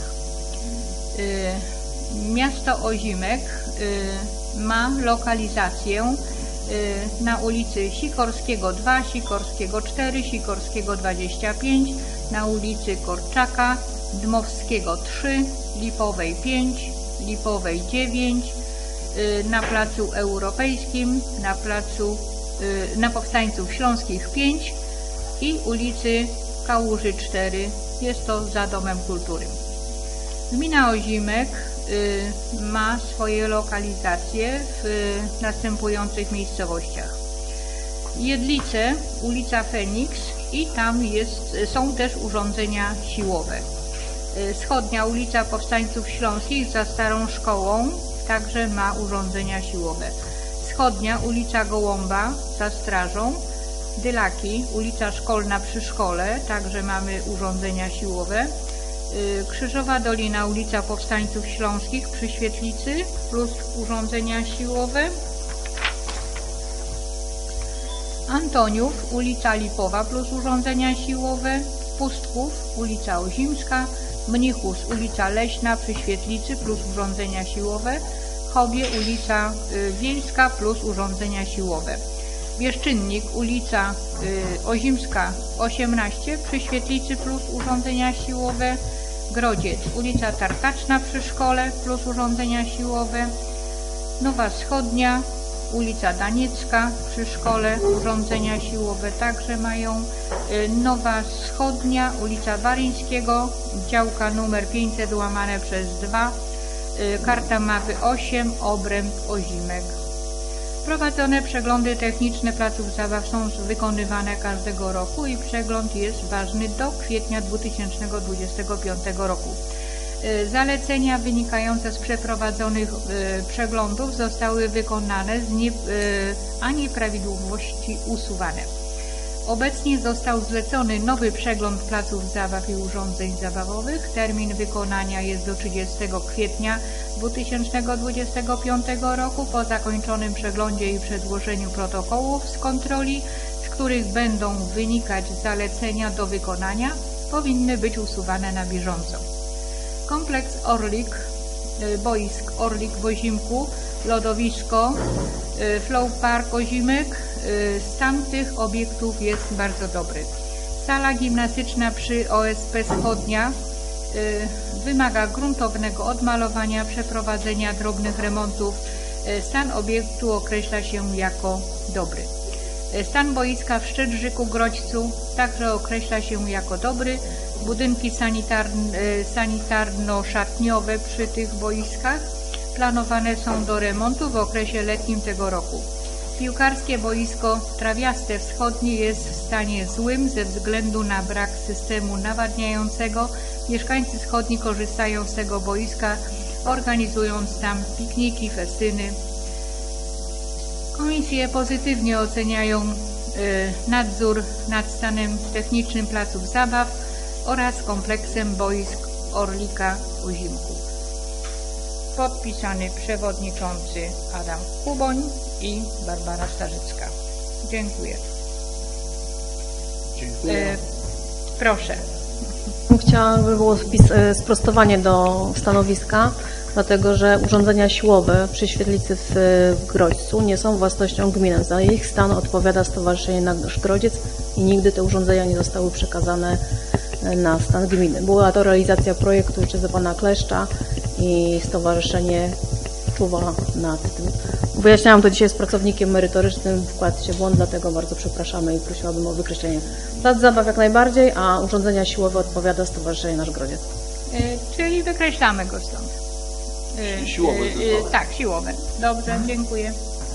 Miasto Ozimek ma lokalizację na ulicy Sikorskiego 2, Sikorskiego 4, Sikorskiego 25, na ulicy Korczaka, Dmowskiego 3, Lipowej 5, Lipowej 9, na Placu Europejskim, na Powstańców Śląskich 5 i ulicy Kałuży 4, jest to za Domem Kultury. Gmina Ozimek ma swoje lokalizacje w następujących miejscowościach. Jedlice, ulica Feniks i tam są też urządzenia siłowe. Wschodnia ulica Powstańców Śląskich za Starą Szkołą także ma urządzenia siłowe. Wschodnia ulica Gołąba za Strażą, Dylaki, ulica Szkolna przy Szkole, także mamy urządzenia siłowe. Krzyżowa Dolina, ulica Powstańców Śląskich przy Świetlicy plus urządzenia siłowe. Antoniów, ulica Lipowa plus urządzenia siłowe. Pustków, ulica Ozimska. Mnichus, ulica Leśna przy Świetlicy plus urządzenia siłowe. Chobie, ulica Wiejska plus urządzenia siłowe. Bieszczynnik, ulica Ozimska 18 przy Świetlicy plus urządzenia siłowe. Grodziec, ulica Tartaczna przy Szkole plus urządzenia siłowe. Nowa Wschodnia, ulica Daniecka przy Szkole, urządzenia siłowe także mają. Nowa Wschodnia, ulica Waryńskiego, działka numer 500 łamane przez 2, karta mapy 8, obręb Ozimek. Prowadzone przeglądy techniczne placów zabaw są wykonywane każdego roku i przegląd jest ważny do kwietnia 2025 roku. Zalecenia wynikające z przeprowadzonych przeglądów zostały wykonane, a nieprawidłowości usuwane. Obecnie został zlecony nowy przegląd placów zabaw i urządzeń zabawowych. Termin wykonania jest do 30 kwietnia 2025 roku. Po zakończonym przeglądzie i przedłożeniu protokołów z kontroli, z których będą wynikać zalecenia do wykonania, powinny być usuwane na bieżąco. Kompleks Orlik, boisk Orlik w Ozimku, lodowisko, Flow Park Ozimek, stan tych obiektów jest bardzo dobry. Sala gimnastyczna przy OSP Wschodnia wymaga gruntownego odmalowania, przeprowadzenia drobnych remontów. Stan obiektu określa się jako dobry. Stan boiska w Szczedrzyku-Grodźcu także określa się jako dobry. Budynki sanitarno-szatniowe przy tych boiskach planowane są do remontu w okresie letnim tego roku. Piłkarskie boisko Trawiaste Wschodnie jest w stanie złym ze względu na brak systemu nawadniającego. Mieszkańcy wschodni korzystają z tego boiska, organizując tam pikniki, festyny. Komisje pozytywnie oceniają nadzór nad stanem technicznym placów zabaw oraz kompleksem boisk Orlika Ozimków. Podpisany przewodniczący Adam Kuboń i Barbara Starzycka. Dziękuję. Dziękuję. Proszę. Chciałam, żeby było sprostowanie do stanowiska, dlatego że urządzenia siłowe przy świetlicy w Grodźcu nie są własnością gminy. Za ich stan odpowiada Stowarzyszenie Nasz Grodziec i nigdy te urządzenia nie zostały przekazane na stan gminy. Była to realizacja projektu jeszcze za pana Kleszcza i stowarzyszenie czuwa nad tym. Wyjaśniałam to dzisiaj z pracownikiem merytorycznym, wkładł się w błąd, dlatego bardzo przepraszamy i prosiłabym o wykreślenie. Plac zabaw jak najbardziej, a urządzenia siłowe odpowiada Stowarzyszenie Nasz Grodziec. Czyli wykreślamy go stąd. Siłowe tylko. Tak, siłowe. Dobrze, dziękuję.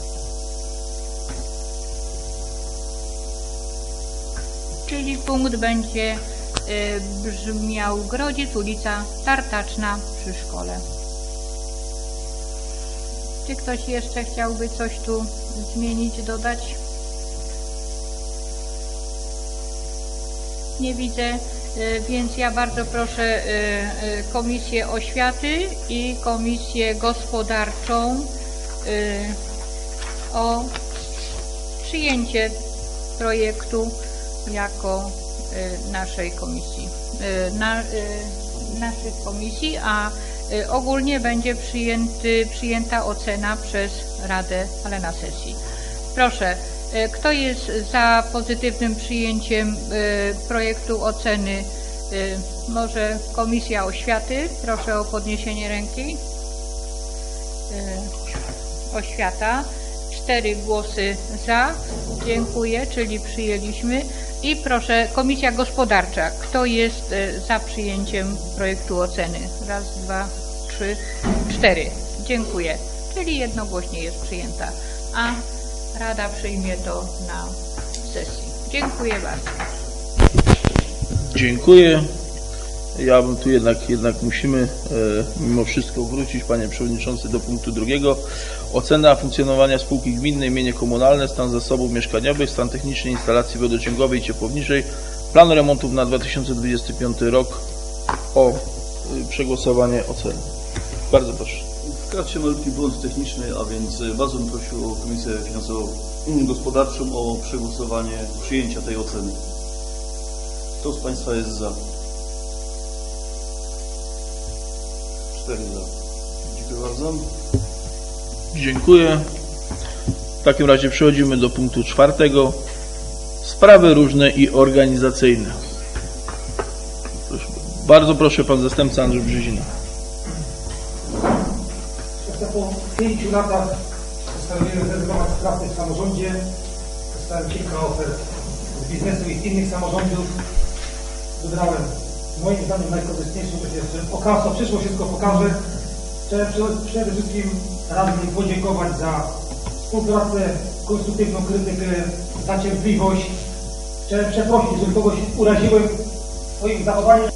Czyli punkt będzie brzmiał Grodziec, ulica Tartaczna przy szkole. Czy ktoś jeszcze chciałby coś tu zmienić, dodać? Nie widzę, więc ja bardzo proszę Komisję Oświaty i Komisję Gospodarczą o przyjęcie projektu jako naszej komisji, naszych komisji, a ogólnie będzie przyjęta ocena przez Radę, ale na sesji. Proszę, kto jest za pozytywnym przyjęciem projektu oceny? Może Komisja Oświaty? Proszę o podniesienie ręki. Oświata. 4 głosy za. Dziękuję, czyli przyjęliśmy. I proszę, Komisja Gospodarcza. Kto jest za przyjęciem projektu oceny? 1, 2, 3, 4. Dziękuję. Czyli jednogłośnie jest przyjęta. A Rada przyjmie to na sesji. Dziękuję bardzo. Dziękuję. Ja bym tu jednak musimy mimo wszystko wrócić, panie przewodniczący, do punktu 2. Ocena funkcjonowania spółki gminnej mienie komunalne, stan zasobów mieszkaniowych, stan techniczny instalacji wodociągowej i ciepłowniczej, plan remontów na 2025 rok. O przegłosowanie oceny. Bardzo proszę. Wkradł się malutki błąd techniczny, a więc bardzo bym prosił o Komisję Finansowo-Gospodarczą o przegłosowanie przyjęcia tej oceny. Kto z Państwa jest za? 4 za. Dziękuję bardzo. Dziękuję. W takim razie przechodzimy do punktu 4. Sprawy różne i organizacyjne. Bardzo proszę, pan zastępca Andrzej Brzezina. Po 5 latach postanowiłem zrezygnować z pracy w samorządzie. Dostałem kilka ofert z biznesu i z innych samorządów. Wybrałem moim zdaniem najkorzystniejszą, to przyszłość wszystko pokaże. Chciałem przede wszystkim radnym podziękować za współpracę, konstruktywną krytykę, za cierpliwość. Chciałem przeprosić, jeżeli kogoś uraziłem swoim zachowaniem.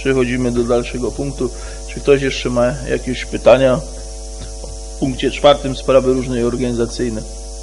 Przechodzimy do dalszego punktu. Czy ktoś jeszcze ma jakieś pytania? W punkcie 4 sprawy różne i organizacyjne.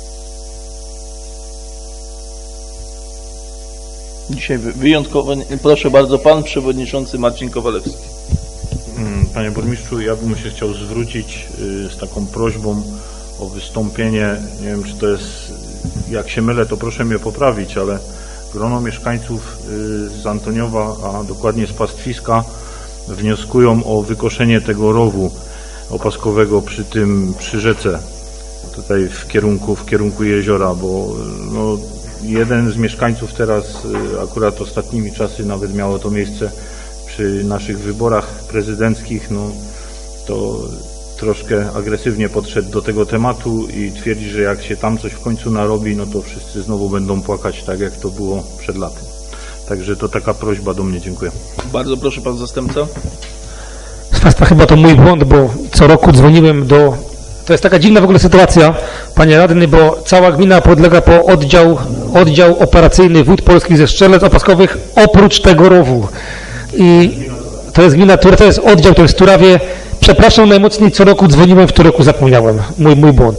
Dzisiaj wyjątkowo, proszę bardzo, pan przewodniczący Marcin Kowalewski. Panie burmistrzu, ja bym się chciał zwrócić z taką prośbą o wystąpienie. Nie wiem, czy to jest, jak się mylę, to proszę mnie poprawić, ale grono mieszkańców z Antoniowa, a dokładnie z Pastwiska, wnioskują o wykoszenie tego rowu opaskowego przy rzece, tutaj w kierunku jeziora, bo no, jeden z mieszkańców teraz, akurat ostatnimi czasy nawet miało to miejsce przy naszych wyborach prezydenckich, no to troszkę agresywnie podszedł do tego tematu i twierdzi, że jak się tam coś w końcu narobi, no to wszyscy znowu będą płakać, tak jak to było przed latem. Także to taka prośba do mnie. Dziękuję. Bardzo proszę, pan zastępca. Z Państwa, chyba to mój błąd, bo co roku dzwoniłem do... To jest taka dziwna w ogóle sytuacja, panie radny, bo cała gmina podlega po oddział operacyjny Wód Polskich ze Strzelec opaskowych, oprócz tego rowu. I to jest gmina, to jest oddział, to jest Turawie. Przepraszam najmocniej, co roku dzwoniłem, w tym roku zapomniałem. Mój błąd.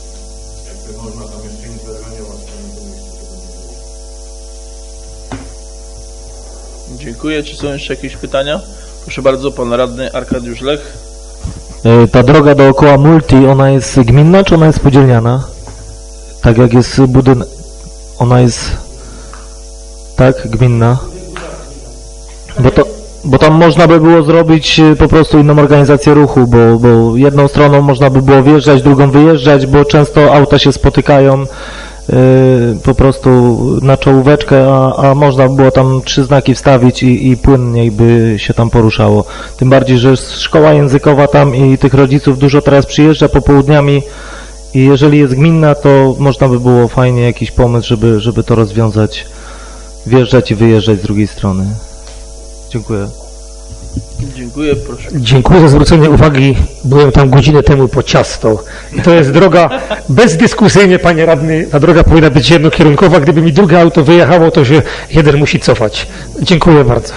Dziękuję. Czy są jeszcze jakieś pytania? Proszę bardzo, pan radny Arkadiusz Lech. Ta droga dookoła Multi, ona jest gminna, czy ona jest podzielniana? Tak jak jest budynek, ona jest, tak, gminna? Bo tam można by było zrobić po prostu inną organizację ruchu, bo jedną stroną można by było wjeżdżać, drugą wyjeżdżać, bo często auta się spotykają po prostu na czołóweczkę, a można by było tam 3 znaki wstawić i płynniej by się tam poruszało. Tym bardziej, że jest szkoła językowa tam i tych rodziców dużo teraz przyjeżdża popołudniami i jeżeli jest gminna, to można by było fajnie jakiś pomysł, żeby to rozwiązać, wjeżdżać i wyjeżdżać z drugiej strony. Dziękuję. Dziękuję, proszę. Dziękuję za zwrócenie uwagi. Byłem tam godzinę temu po ciasto. I to jest droga, bezdyskusyjnie, panie radny, ta droga powinna być jednokierunkowa. Gdyby mi drugie auto wyjechało, to się jeden musi cofać. Dziękuję bardzo.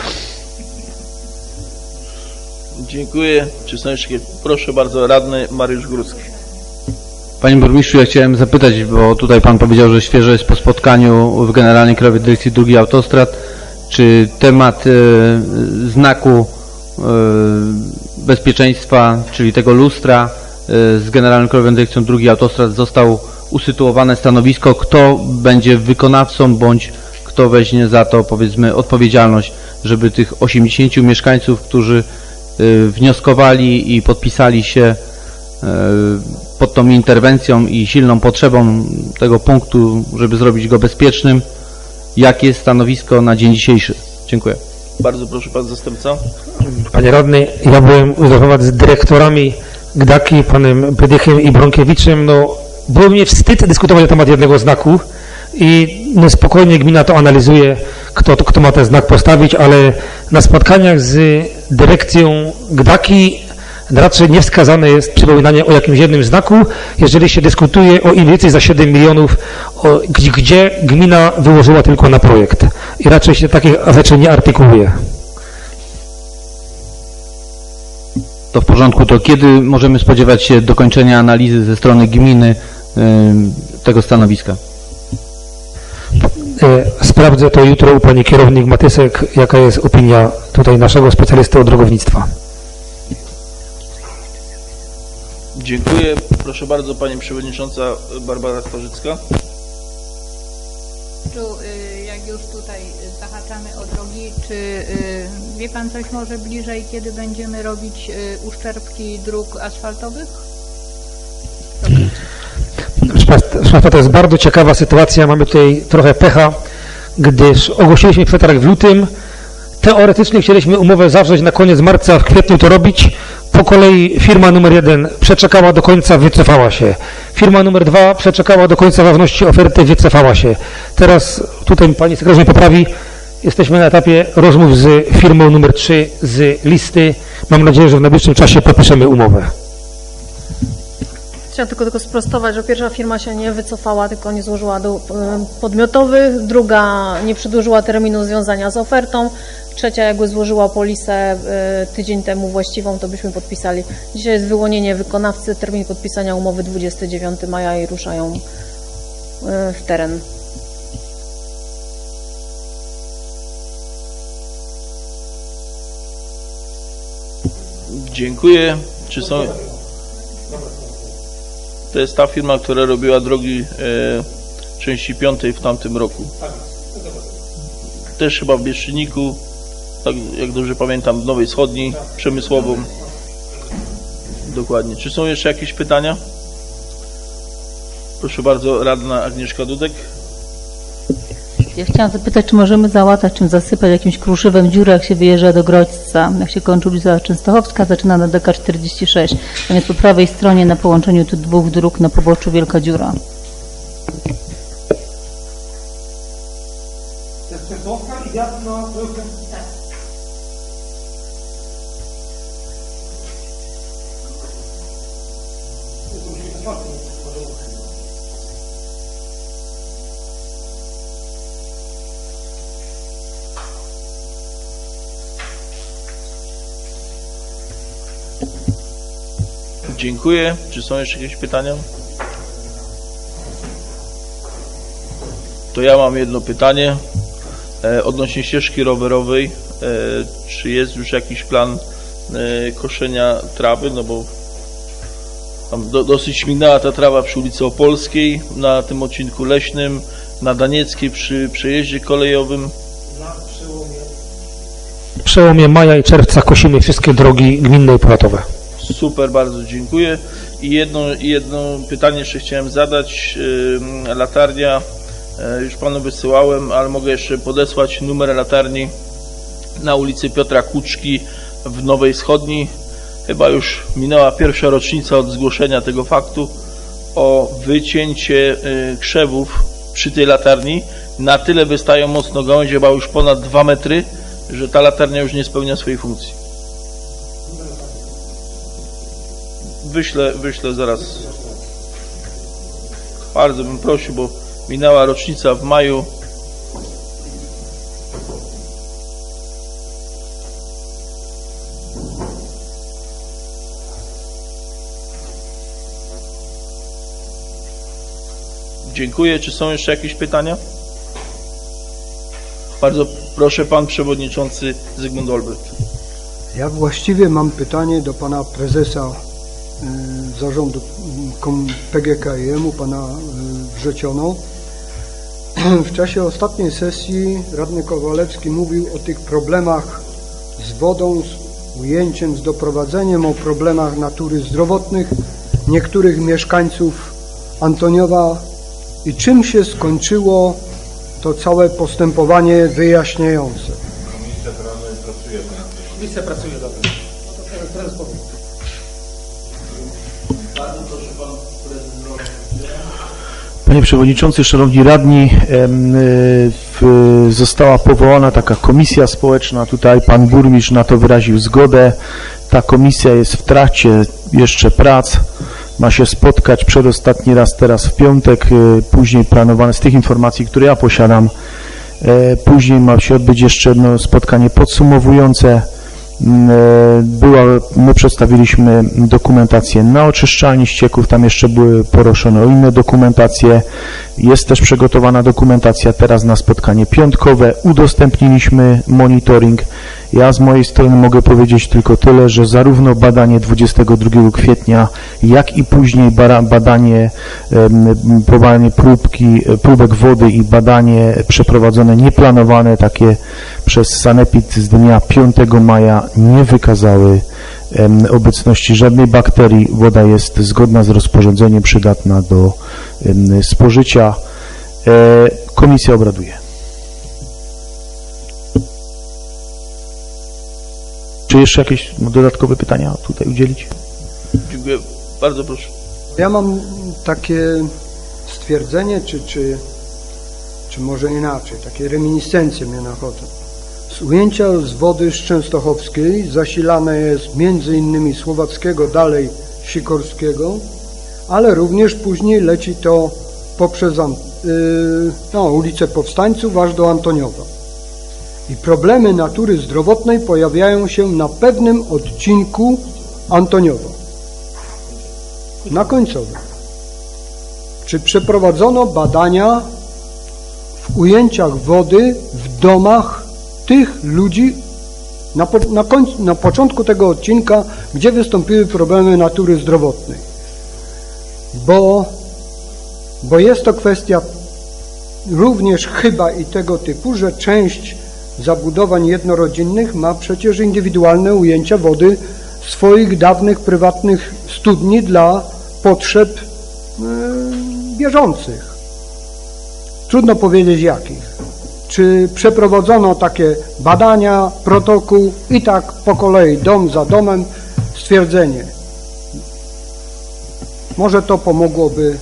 Dziękuję. Czy są jeszcze... Proszę bardzo, radny Mariusz Górski. Panie burmistrzu, ja chciałem zapytać, bo tutaj pan powiedział, że świeżo jest po spotkaniu w Generalnej Krajowej Dyrekcji Dróg i Autostrad. Czy temat znaku bezpieczeństwa, czyli tego lustra z Generalną Krajową Dyrekcją Dróg i Autostrad został usytuowane stanowisko, kto będzie wykonawcą, bądź kto weźmie za to, powiedzmy, odpowiedzialność, żeby tych 80 mieszkańców, którzy wnioskowali i podpisali się pod tą interwencją i silną potrzebą tego punktu, żeby zrobić go bezpiecznym, jakie jest stanowisko na dzień dzisiejszy? Dziękuję. Bardzo proszę, pan zastępca. Panie radny, ja byłem rozmawiać z dyrektorami GDAK-i, panem Bydychem i Bronkiewiczem. No, było mnie wstyd dyskutować na temat jednego znaku i no, spokojnie gmina to analizuje, kto ma ten znak postawić, ale na spotkaniach z dyrekcją GDAK-i raczej nie wskazane jest przypominanie o jakimś jednym znaku, jeżeli się dyskutuje o inwestycji za 7 milionów, gdzie gmina wyłożyła tylko na projekt. I raczej się takich rzeczy nie artykułuje. To w porządku. To kiedy możemy spodziewać się dokończenia analizy ze strony gminy tego stanowiska? Sprawdzę to jutro u pani kierownik Matysek, jaka jest opinia tutaj naszego specjalisty od drogownictwa. Dziękuję. Proszę bardzo, pani przewodnicząca Barbara Starzycka. Jak już tutaj zahaczamy o drogi, czy wie pan coś może bliżej, kiedy będziemy robić uszczerbki dróg asfaltowych? Proszę Państwa, to jest bardzo ciekawa sytuacja. Mamy tutaj trochę pecha, gdyż ogłosiliśmy przetarg w lutym. Teoretycznie chcieliśmy umowę zawrzeć na koniec marca, w kwietniu to robić. Po kolei firma numer 1 przeczekała do końca, wycofała się. Firma numer 2 przeczekała do końca ważności oferty, wycofała się. Teraz tutaj pani sekretarz mnie poprawi. Jesteśmy na etapie rozmów z firmą numer 3 z listy. Mam nadzieję, że w najbliższym czasie podpiszemy umowę. Chciałam tylko sprostować, że pierwsza firma się nie wycofała, tylko nie złożyła do podmiotowych, druga nie przedłużyła terminu związania z ofertą, trzecia jakby złożyła polisę tydzień temu właściwą, to byśmy podpisali. Dzisiaj jest wyłonienie wykonawcy, termin podpisania umowy 29 maja i ruszają w teren. Dziękuję. Czy są... To jest ta firma, która robiła drogi części 5 w tamtym roku. Też chyba w Bieszczyniku, tak jak dobrze pamiętam, w Nowej Wschodniej, przemysłową. Dokładnie. Czy są jeszcze jakieś pytania? Proszę bardzo, radna Agnieszka Dudek. Ja chciałam zapytać, czy możemy załatać, czym zasypać jakimś kruszywem dziurę, jak się wyjeżdża do Grodźca, jak się kończy ulica Częstochowska, zaczyna na DK 46. Tam jest po prawej stronie na połączeniu tych dwóch dróg na poboczu wielka dziura. Jest Częstochowska i wjazd na drogę. Dziękuję. Czy są jeszcze jakieś pytania? To ja mam jedno pytanie odnośnie ścieżki rowerowej. Czy jest już jakiś plan koszenia trawy? No bo tam dosyć śmignęła ta trawa przy ulicy Opolskiej, na tym odcinku leśnym, na Danieckiej przy przejeździe kolejowym. W przełomie maja i czerwca kosimy wszystkie drogi gminne i powiatowe. Super, bardzo dziękuję. I jedno pytanie jeszcze chciałem zadać. Latarnia, już panu wysyłałem, ale mogę jeszcze podesłać numer latarni na ulicy Piotra Kuczki w Nowej Wschodniej. Chyba już minęła pierwsza rocznica od zgłoszenia tego faktu o wycięcie krzewów przy tej latarni. Na tyle wystają mocno gałęzie, chyba już ponad 2 metry, że ta latarnia już nie spełnia swojej funkcji. Wyślę zaraz. Bardzo bym prosił, bo minęła rocznica w maju. Dziękuję. Czy są jeszcze jakieś pytania? Bardzo proszę, pan przewodniczący Zygmunt Olbryt. Ja właściwie mam pytanie do pana prezesa zarządu PGKiM-u, pana Wrzeciono. W czasie ostatniej sesji radny Kowalewski mówił o tych problemach z wodą, z ujęciem, z doprowadzeniem, o problemach natury zdrowotnych niektórych mieszkańców Antoniowa i czym się skończyło to całe postępowanie wyjaśniające. Komisja pracuje, dobrze. No to prezes powie. Panie Przewodniczący, Szanowni Radni, została powołana taka komisja społeczna, tutaj Pan Burmistrz na to wyraził zgodę. Ta komisja jest w trakcie jeszcze prac, ma się spotkać przedostatni raz teraz w piątek, później planowane z tych informacji, które ja posiadam, później ma się odbyć jeszcze jedno spotkanie podsumowujące. My przedstawiliśmy dokumentację na oczyszczalni ścieków, tam jeszcze były poruszone o inne dokumentacje, jest też przygotowana dokumentacja teraz na spotkanie piątkowe, udostępniliśmy monitoring. Ja z mojej strony mogę powiedzieć tylko tyle, że zarówno badanie 22 kwietnia, jak i później badanie próbek wody i badanie przeprowadzone nieplanowane, takie przez Sanepid z dnia 5 maja nie wykazały obecności żadnej bakterii. Woda jest zgodna z rozporządzeniem, przydatna do spożycia. Komisja obraduje. Czy jeszcze jakieś dodatkowe pytania tutaj udzielić? Dziękuję. Bardzo proszę. Ja mam takie stwierdzenie, czy może inaczej, takie reminiscencje mnie nachodzą. Z ujęcia z wody z Częstochowskiej zasilane jest między innymi Słowackiego, dalej Sikorskiego, ale również później leci to poprzez ulicę Powstańców aż do Antoniowa. i problemy natury zdrowotnej pojawiają się na pewnym odcinku Antoniowa, na końcowym. Czy przeprowadzono badania w ujęciach wody w domach tych ludzi na początku tego odcinka, gdzie wystąpiły problemy natury zdrowotnej? Bo jest to kwestia również chyba i tego typu, że część zabudowań jednorodzinnych ma przecież indywidualne ujęcia wody swoich dawnych, prywatnych studni dla potrzeb bieżących. Trudno powiedzieć jakich. Czy przeprowadzono takie badania, protokół i tak po kolei, dom za domem, stwierdzenie. Może to pomogłoby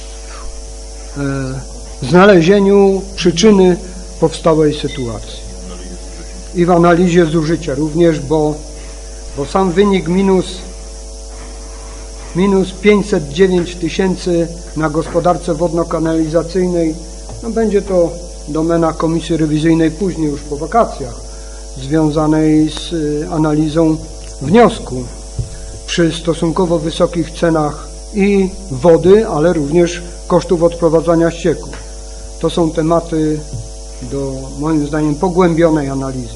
znalezieniu przyczyny powstałej sytuacji. I w analizie zużycia również, bo sam wynik minus 509 tysięcy na gospodarce wodno-kanalizacyjnej, no będzie to domena komisji rewizyjnej później już po wakacjach, związanej z analizą wniosku przy stosunkowo wysokich cenach i wody, ale również kosztów odprowadzania ścieków. To są tematy do, moim zdaniem, pogłębionej analizy.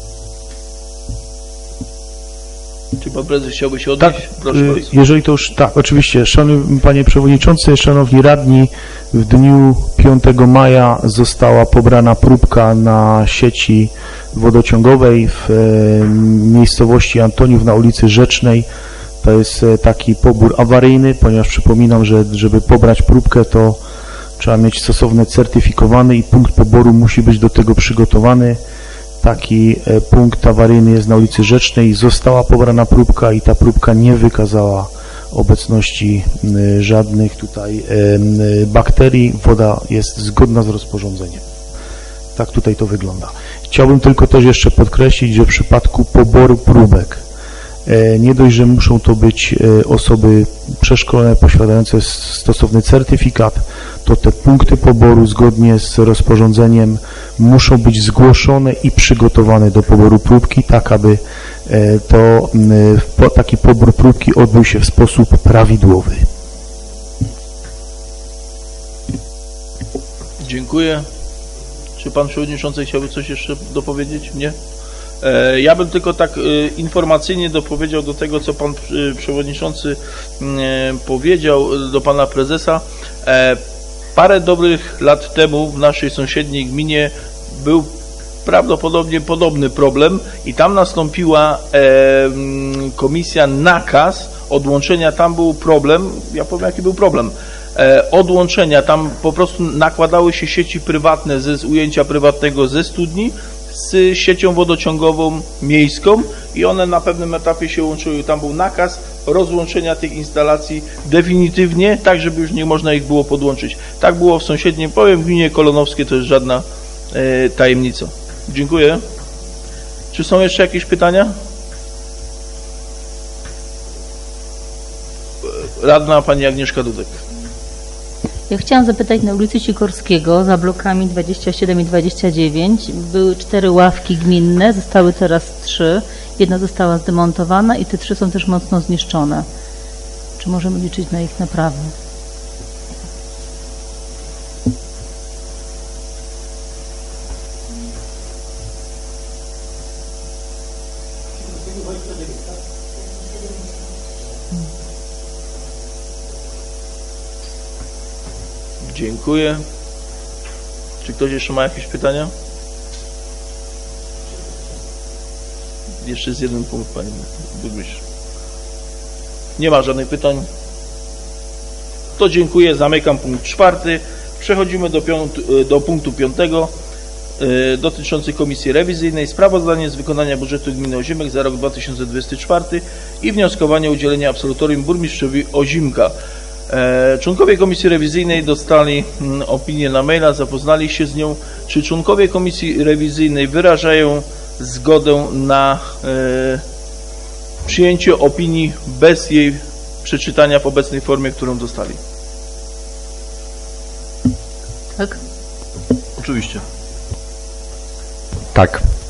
Czy pan prezes chciałby się odnieść? Tak, proszę bardzo. jeżeli to już, tak, oczywiście. Szanowny panie przewodniczący, szanowni radni, w dniu 5 maja została pobrana próbka na sieci wodociągowej w miejscowości Antoniów na ulicy Rzecznej. To jest taki pobór awaryjny, ponieważ przypominam, że żeby pobrać próbkę, to trzeba mieć stosowny certyfikowany i punkt poboru musi być do tego przygotowany. Taki punkt awaryjny jest na ulicy Rzecznej. Została pobrana próbka i ta próbka nie wykazała obecności żadnych tutaj bakterii. Woda jest zgodna z rozporządzeniem. Tak tutaj to wygląda. Chciałbym tylko też jeszcze podkreślić, że w przypadku poboru próbek nie dość, że muszą to być osoby przeszkolone, posiadające stosowny certyfikat, to te punkty poboru zgodnie z rozporządzeniem muszą być zgłoszone i przygotowane do poboru próbki, tak aby taki pobór próbki odbył się w sposób prawidłowy. Dziękuję. Czy pan przewodniczący chciałby coś jeszcze dopowiedzieć? Nie? Ja bym tylko tak informacyjnie dopowiedział do tego, co pan przewodniczący powiedział do pana prezesa. Parę dobrych lat temu w naszej sąsiedniej gminie był prawdopodobnie podobny problem i tam nastąpiła komisja nakaz odłączenia. Tam był problem, ja powiem jaki był problem. Odłączenia, tam po prostu nakładały się sieci prywatne z ujęcia prywatnego ze studni z siecią wodociągową miejską i one na pewnym etapie się łączyły. Tam był nakaz rozłączenia tych instalacji definitywnie, tak żeby już nie można ich było podłączyć. Tak było w sąsiednim, powiem, w gminie Kolonowskiej, to jest żadna tajemnica. Dziękuję. Czy są jeszcze jakieś pytania? Radna pani Agnieszka Dudek. Ja chciałam zapytać, na ulicy Sikorskiego za blokami 27 i 29 były 4 ławki gminne, zostały teraz 3. Jedna została zdemontowana i te 3 są też mocno zniszczone. Czy możemy liczyć na ich naprawę? Dziękuję. Czy ktoś jeszcze ma jakieś pytania? Jeszcze jest jeden punkt, panie burmistrz. Nie ma żadnych pytań. To dziękuję. Zamykam punkt 4. Przechodzimy do punktu 5 dotyczący Komisji Rewizyjnej. Sprawozdanie z wykonania budżetu gminy Oziemek za rok 2024 i wnioskowanie o udzielenie absolutorium burmistrzowi Ozimka. Członkowie Komisji Rewizyjnej dostali opinię na maila, zapoznali się z nią. Czy członkowie Komisji Rewizyjnej wyrażają zgodę na przyjęcie opinii bez jej przeczytania w obecnej formie, którą dostali? Tak? Oczywiście. Tak.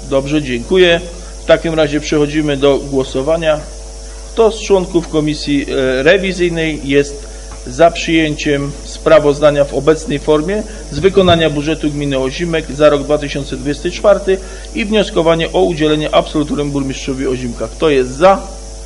Dobrze, dziękuję. W takim razie przechodzimy do głosowania. Kto z członków komisji rewizyjnej jest za przyjęciem sprawozdania w obecnej formie z wykonania budżetu gminy Ozimek za rok 2024 i wnioskowanie o udzielenie absolutorium burmistrzowi Ozimka? Kto jest za?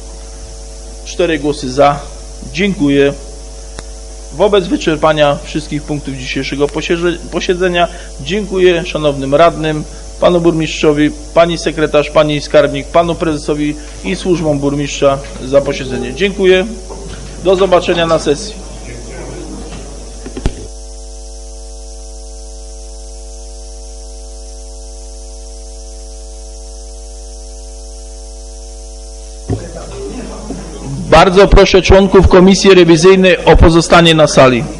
4 głosy za. Dziękuję. Wobec wyczerpania wszystkich punktów dzisiejszego posiedzenia dziękuję szanownym radnym, panu burmistrzowi, pani sekretarz, pani skarbnik, panu prezesowi i służbom burmistrza za posiedzenie. Dziękuję. Do zobaczenia na sesji. Bardzo proszę członków komisji rewizyjnej o pozostanie na sali.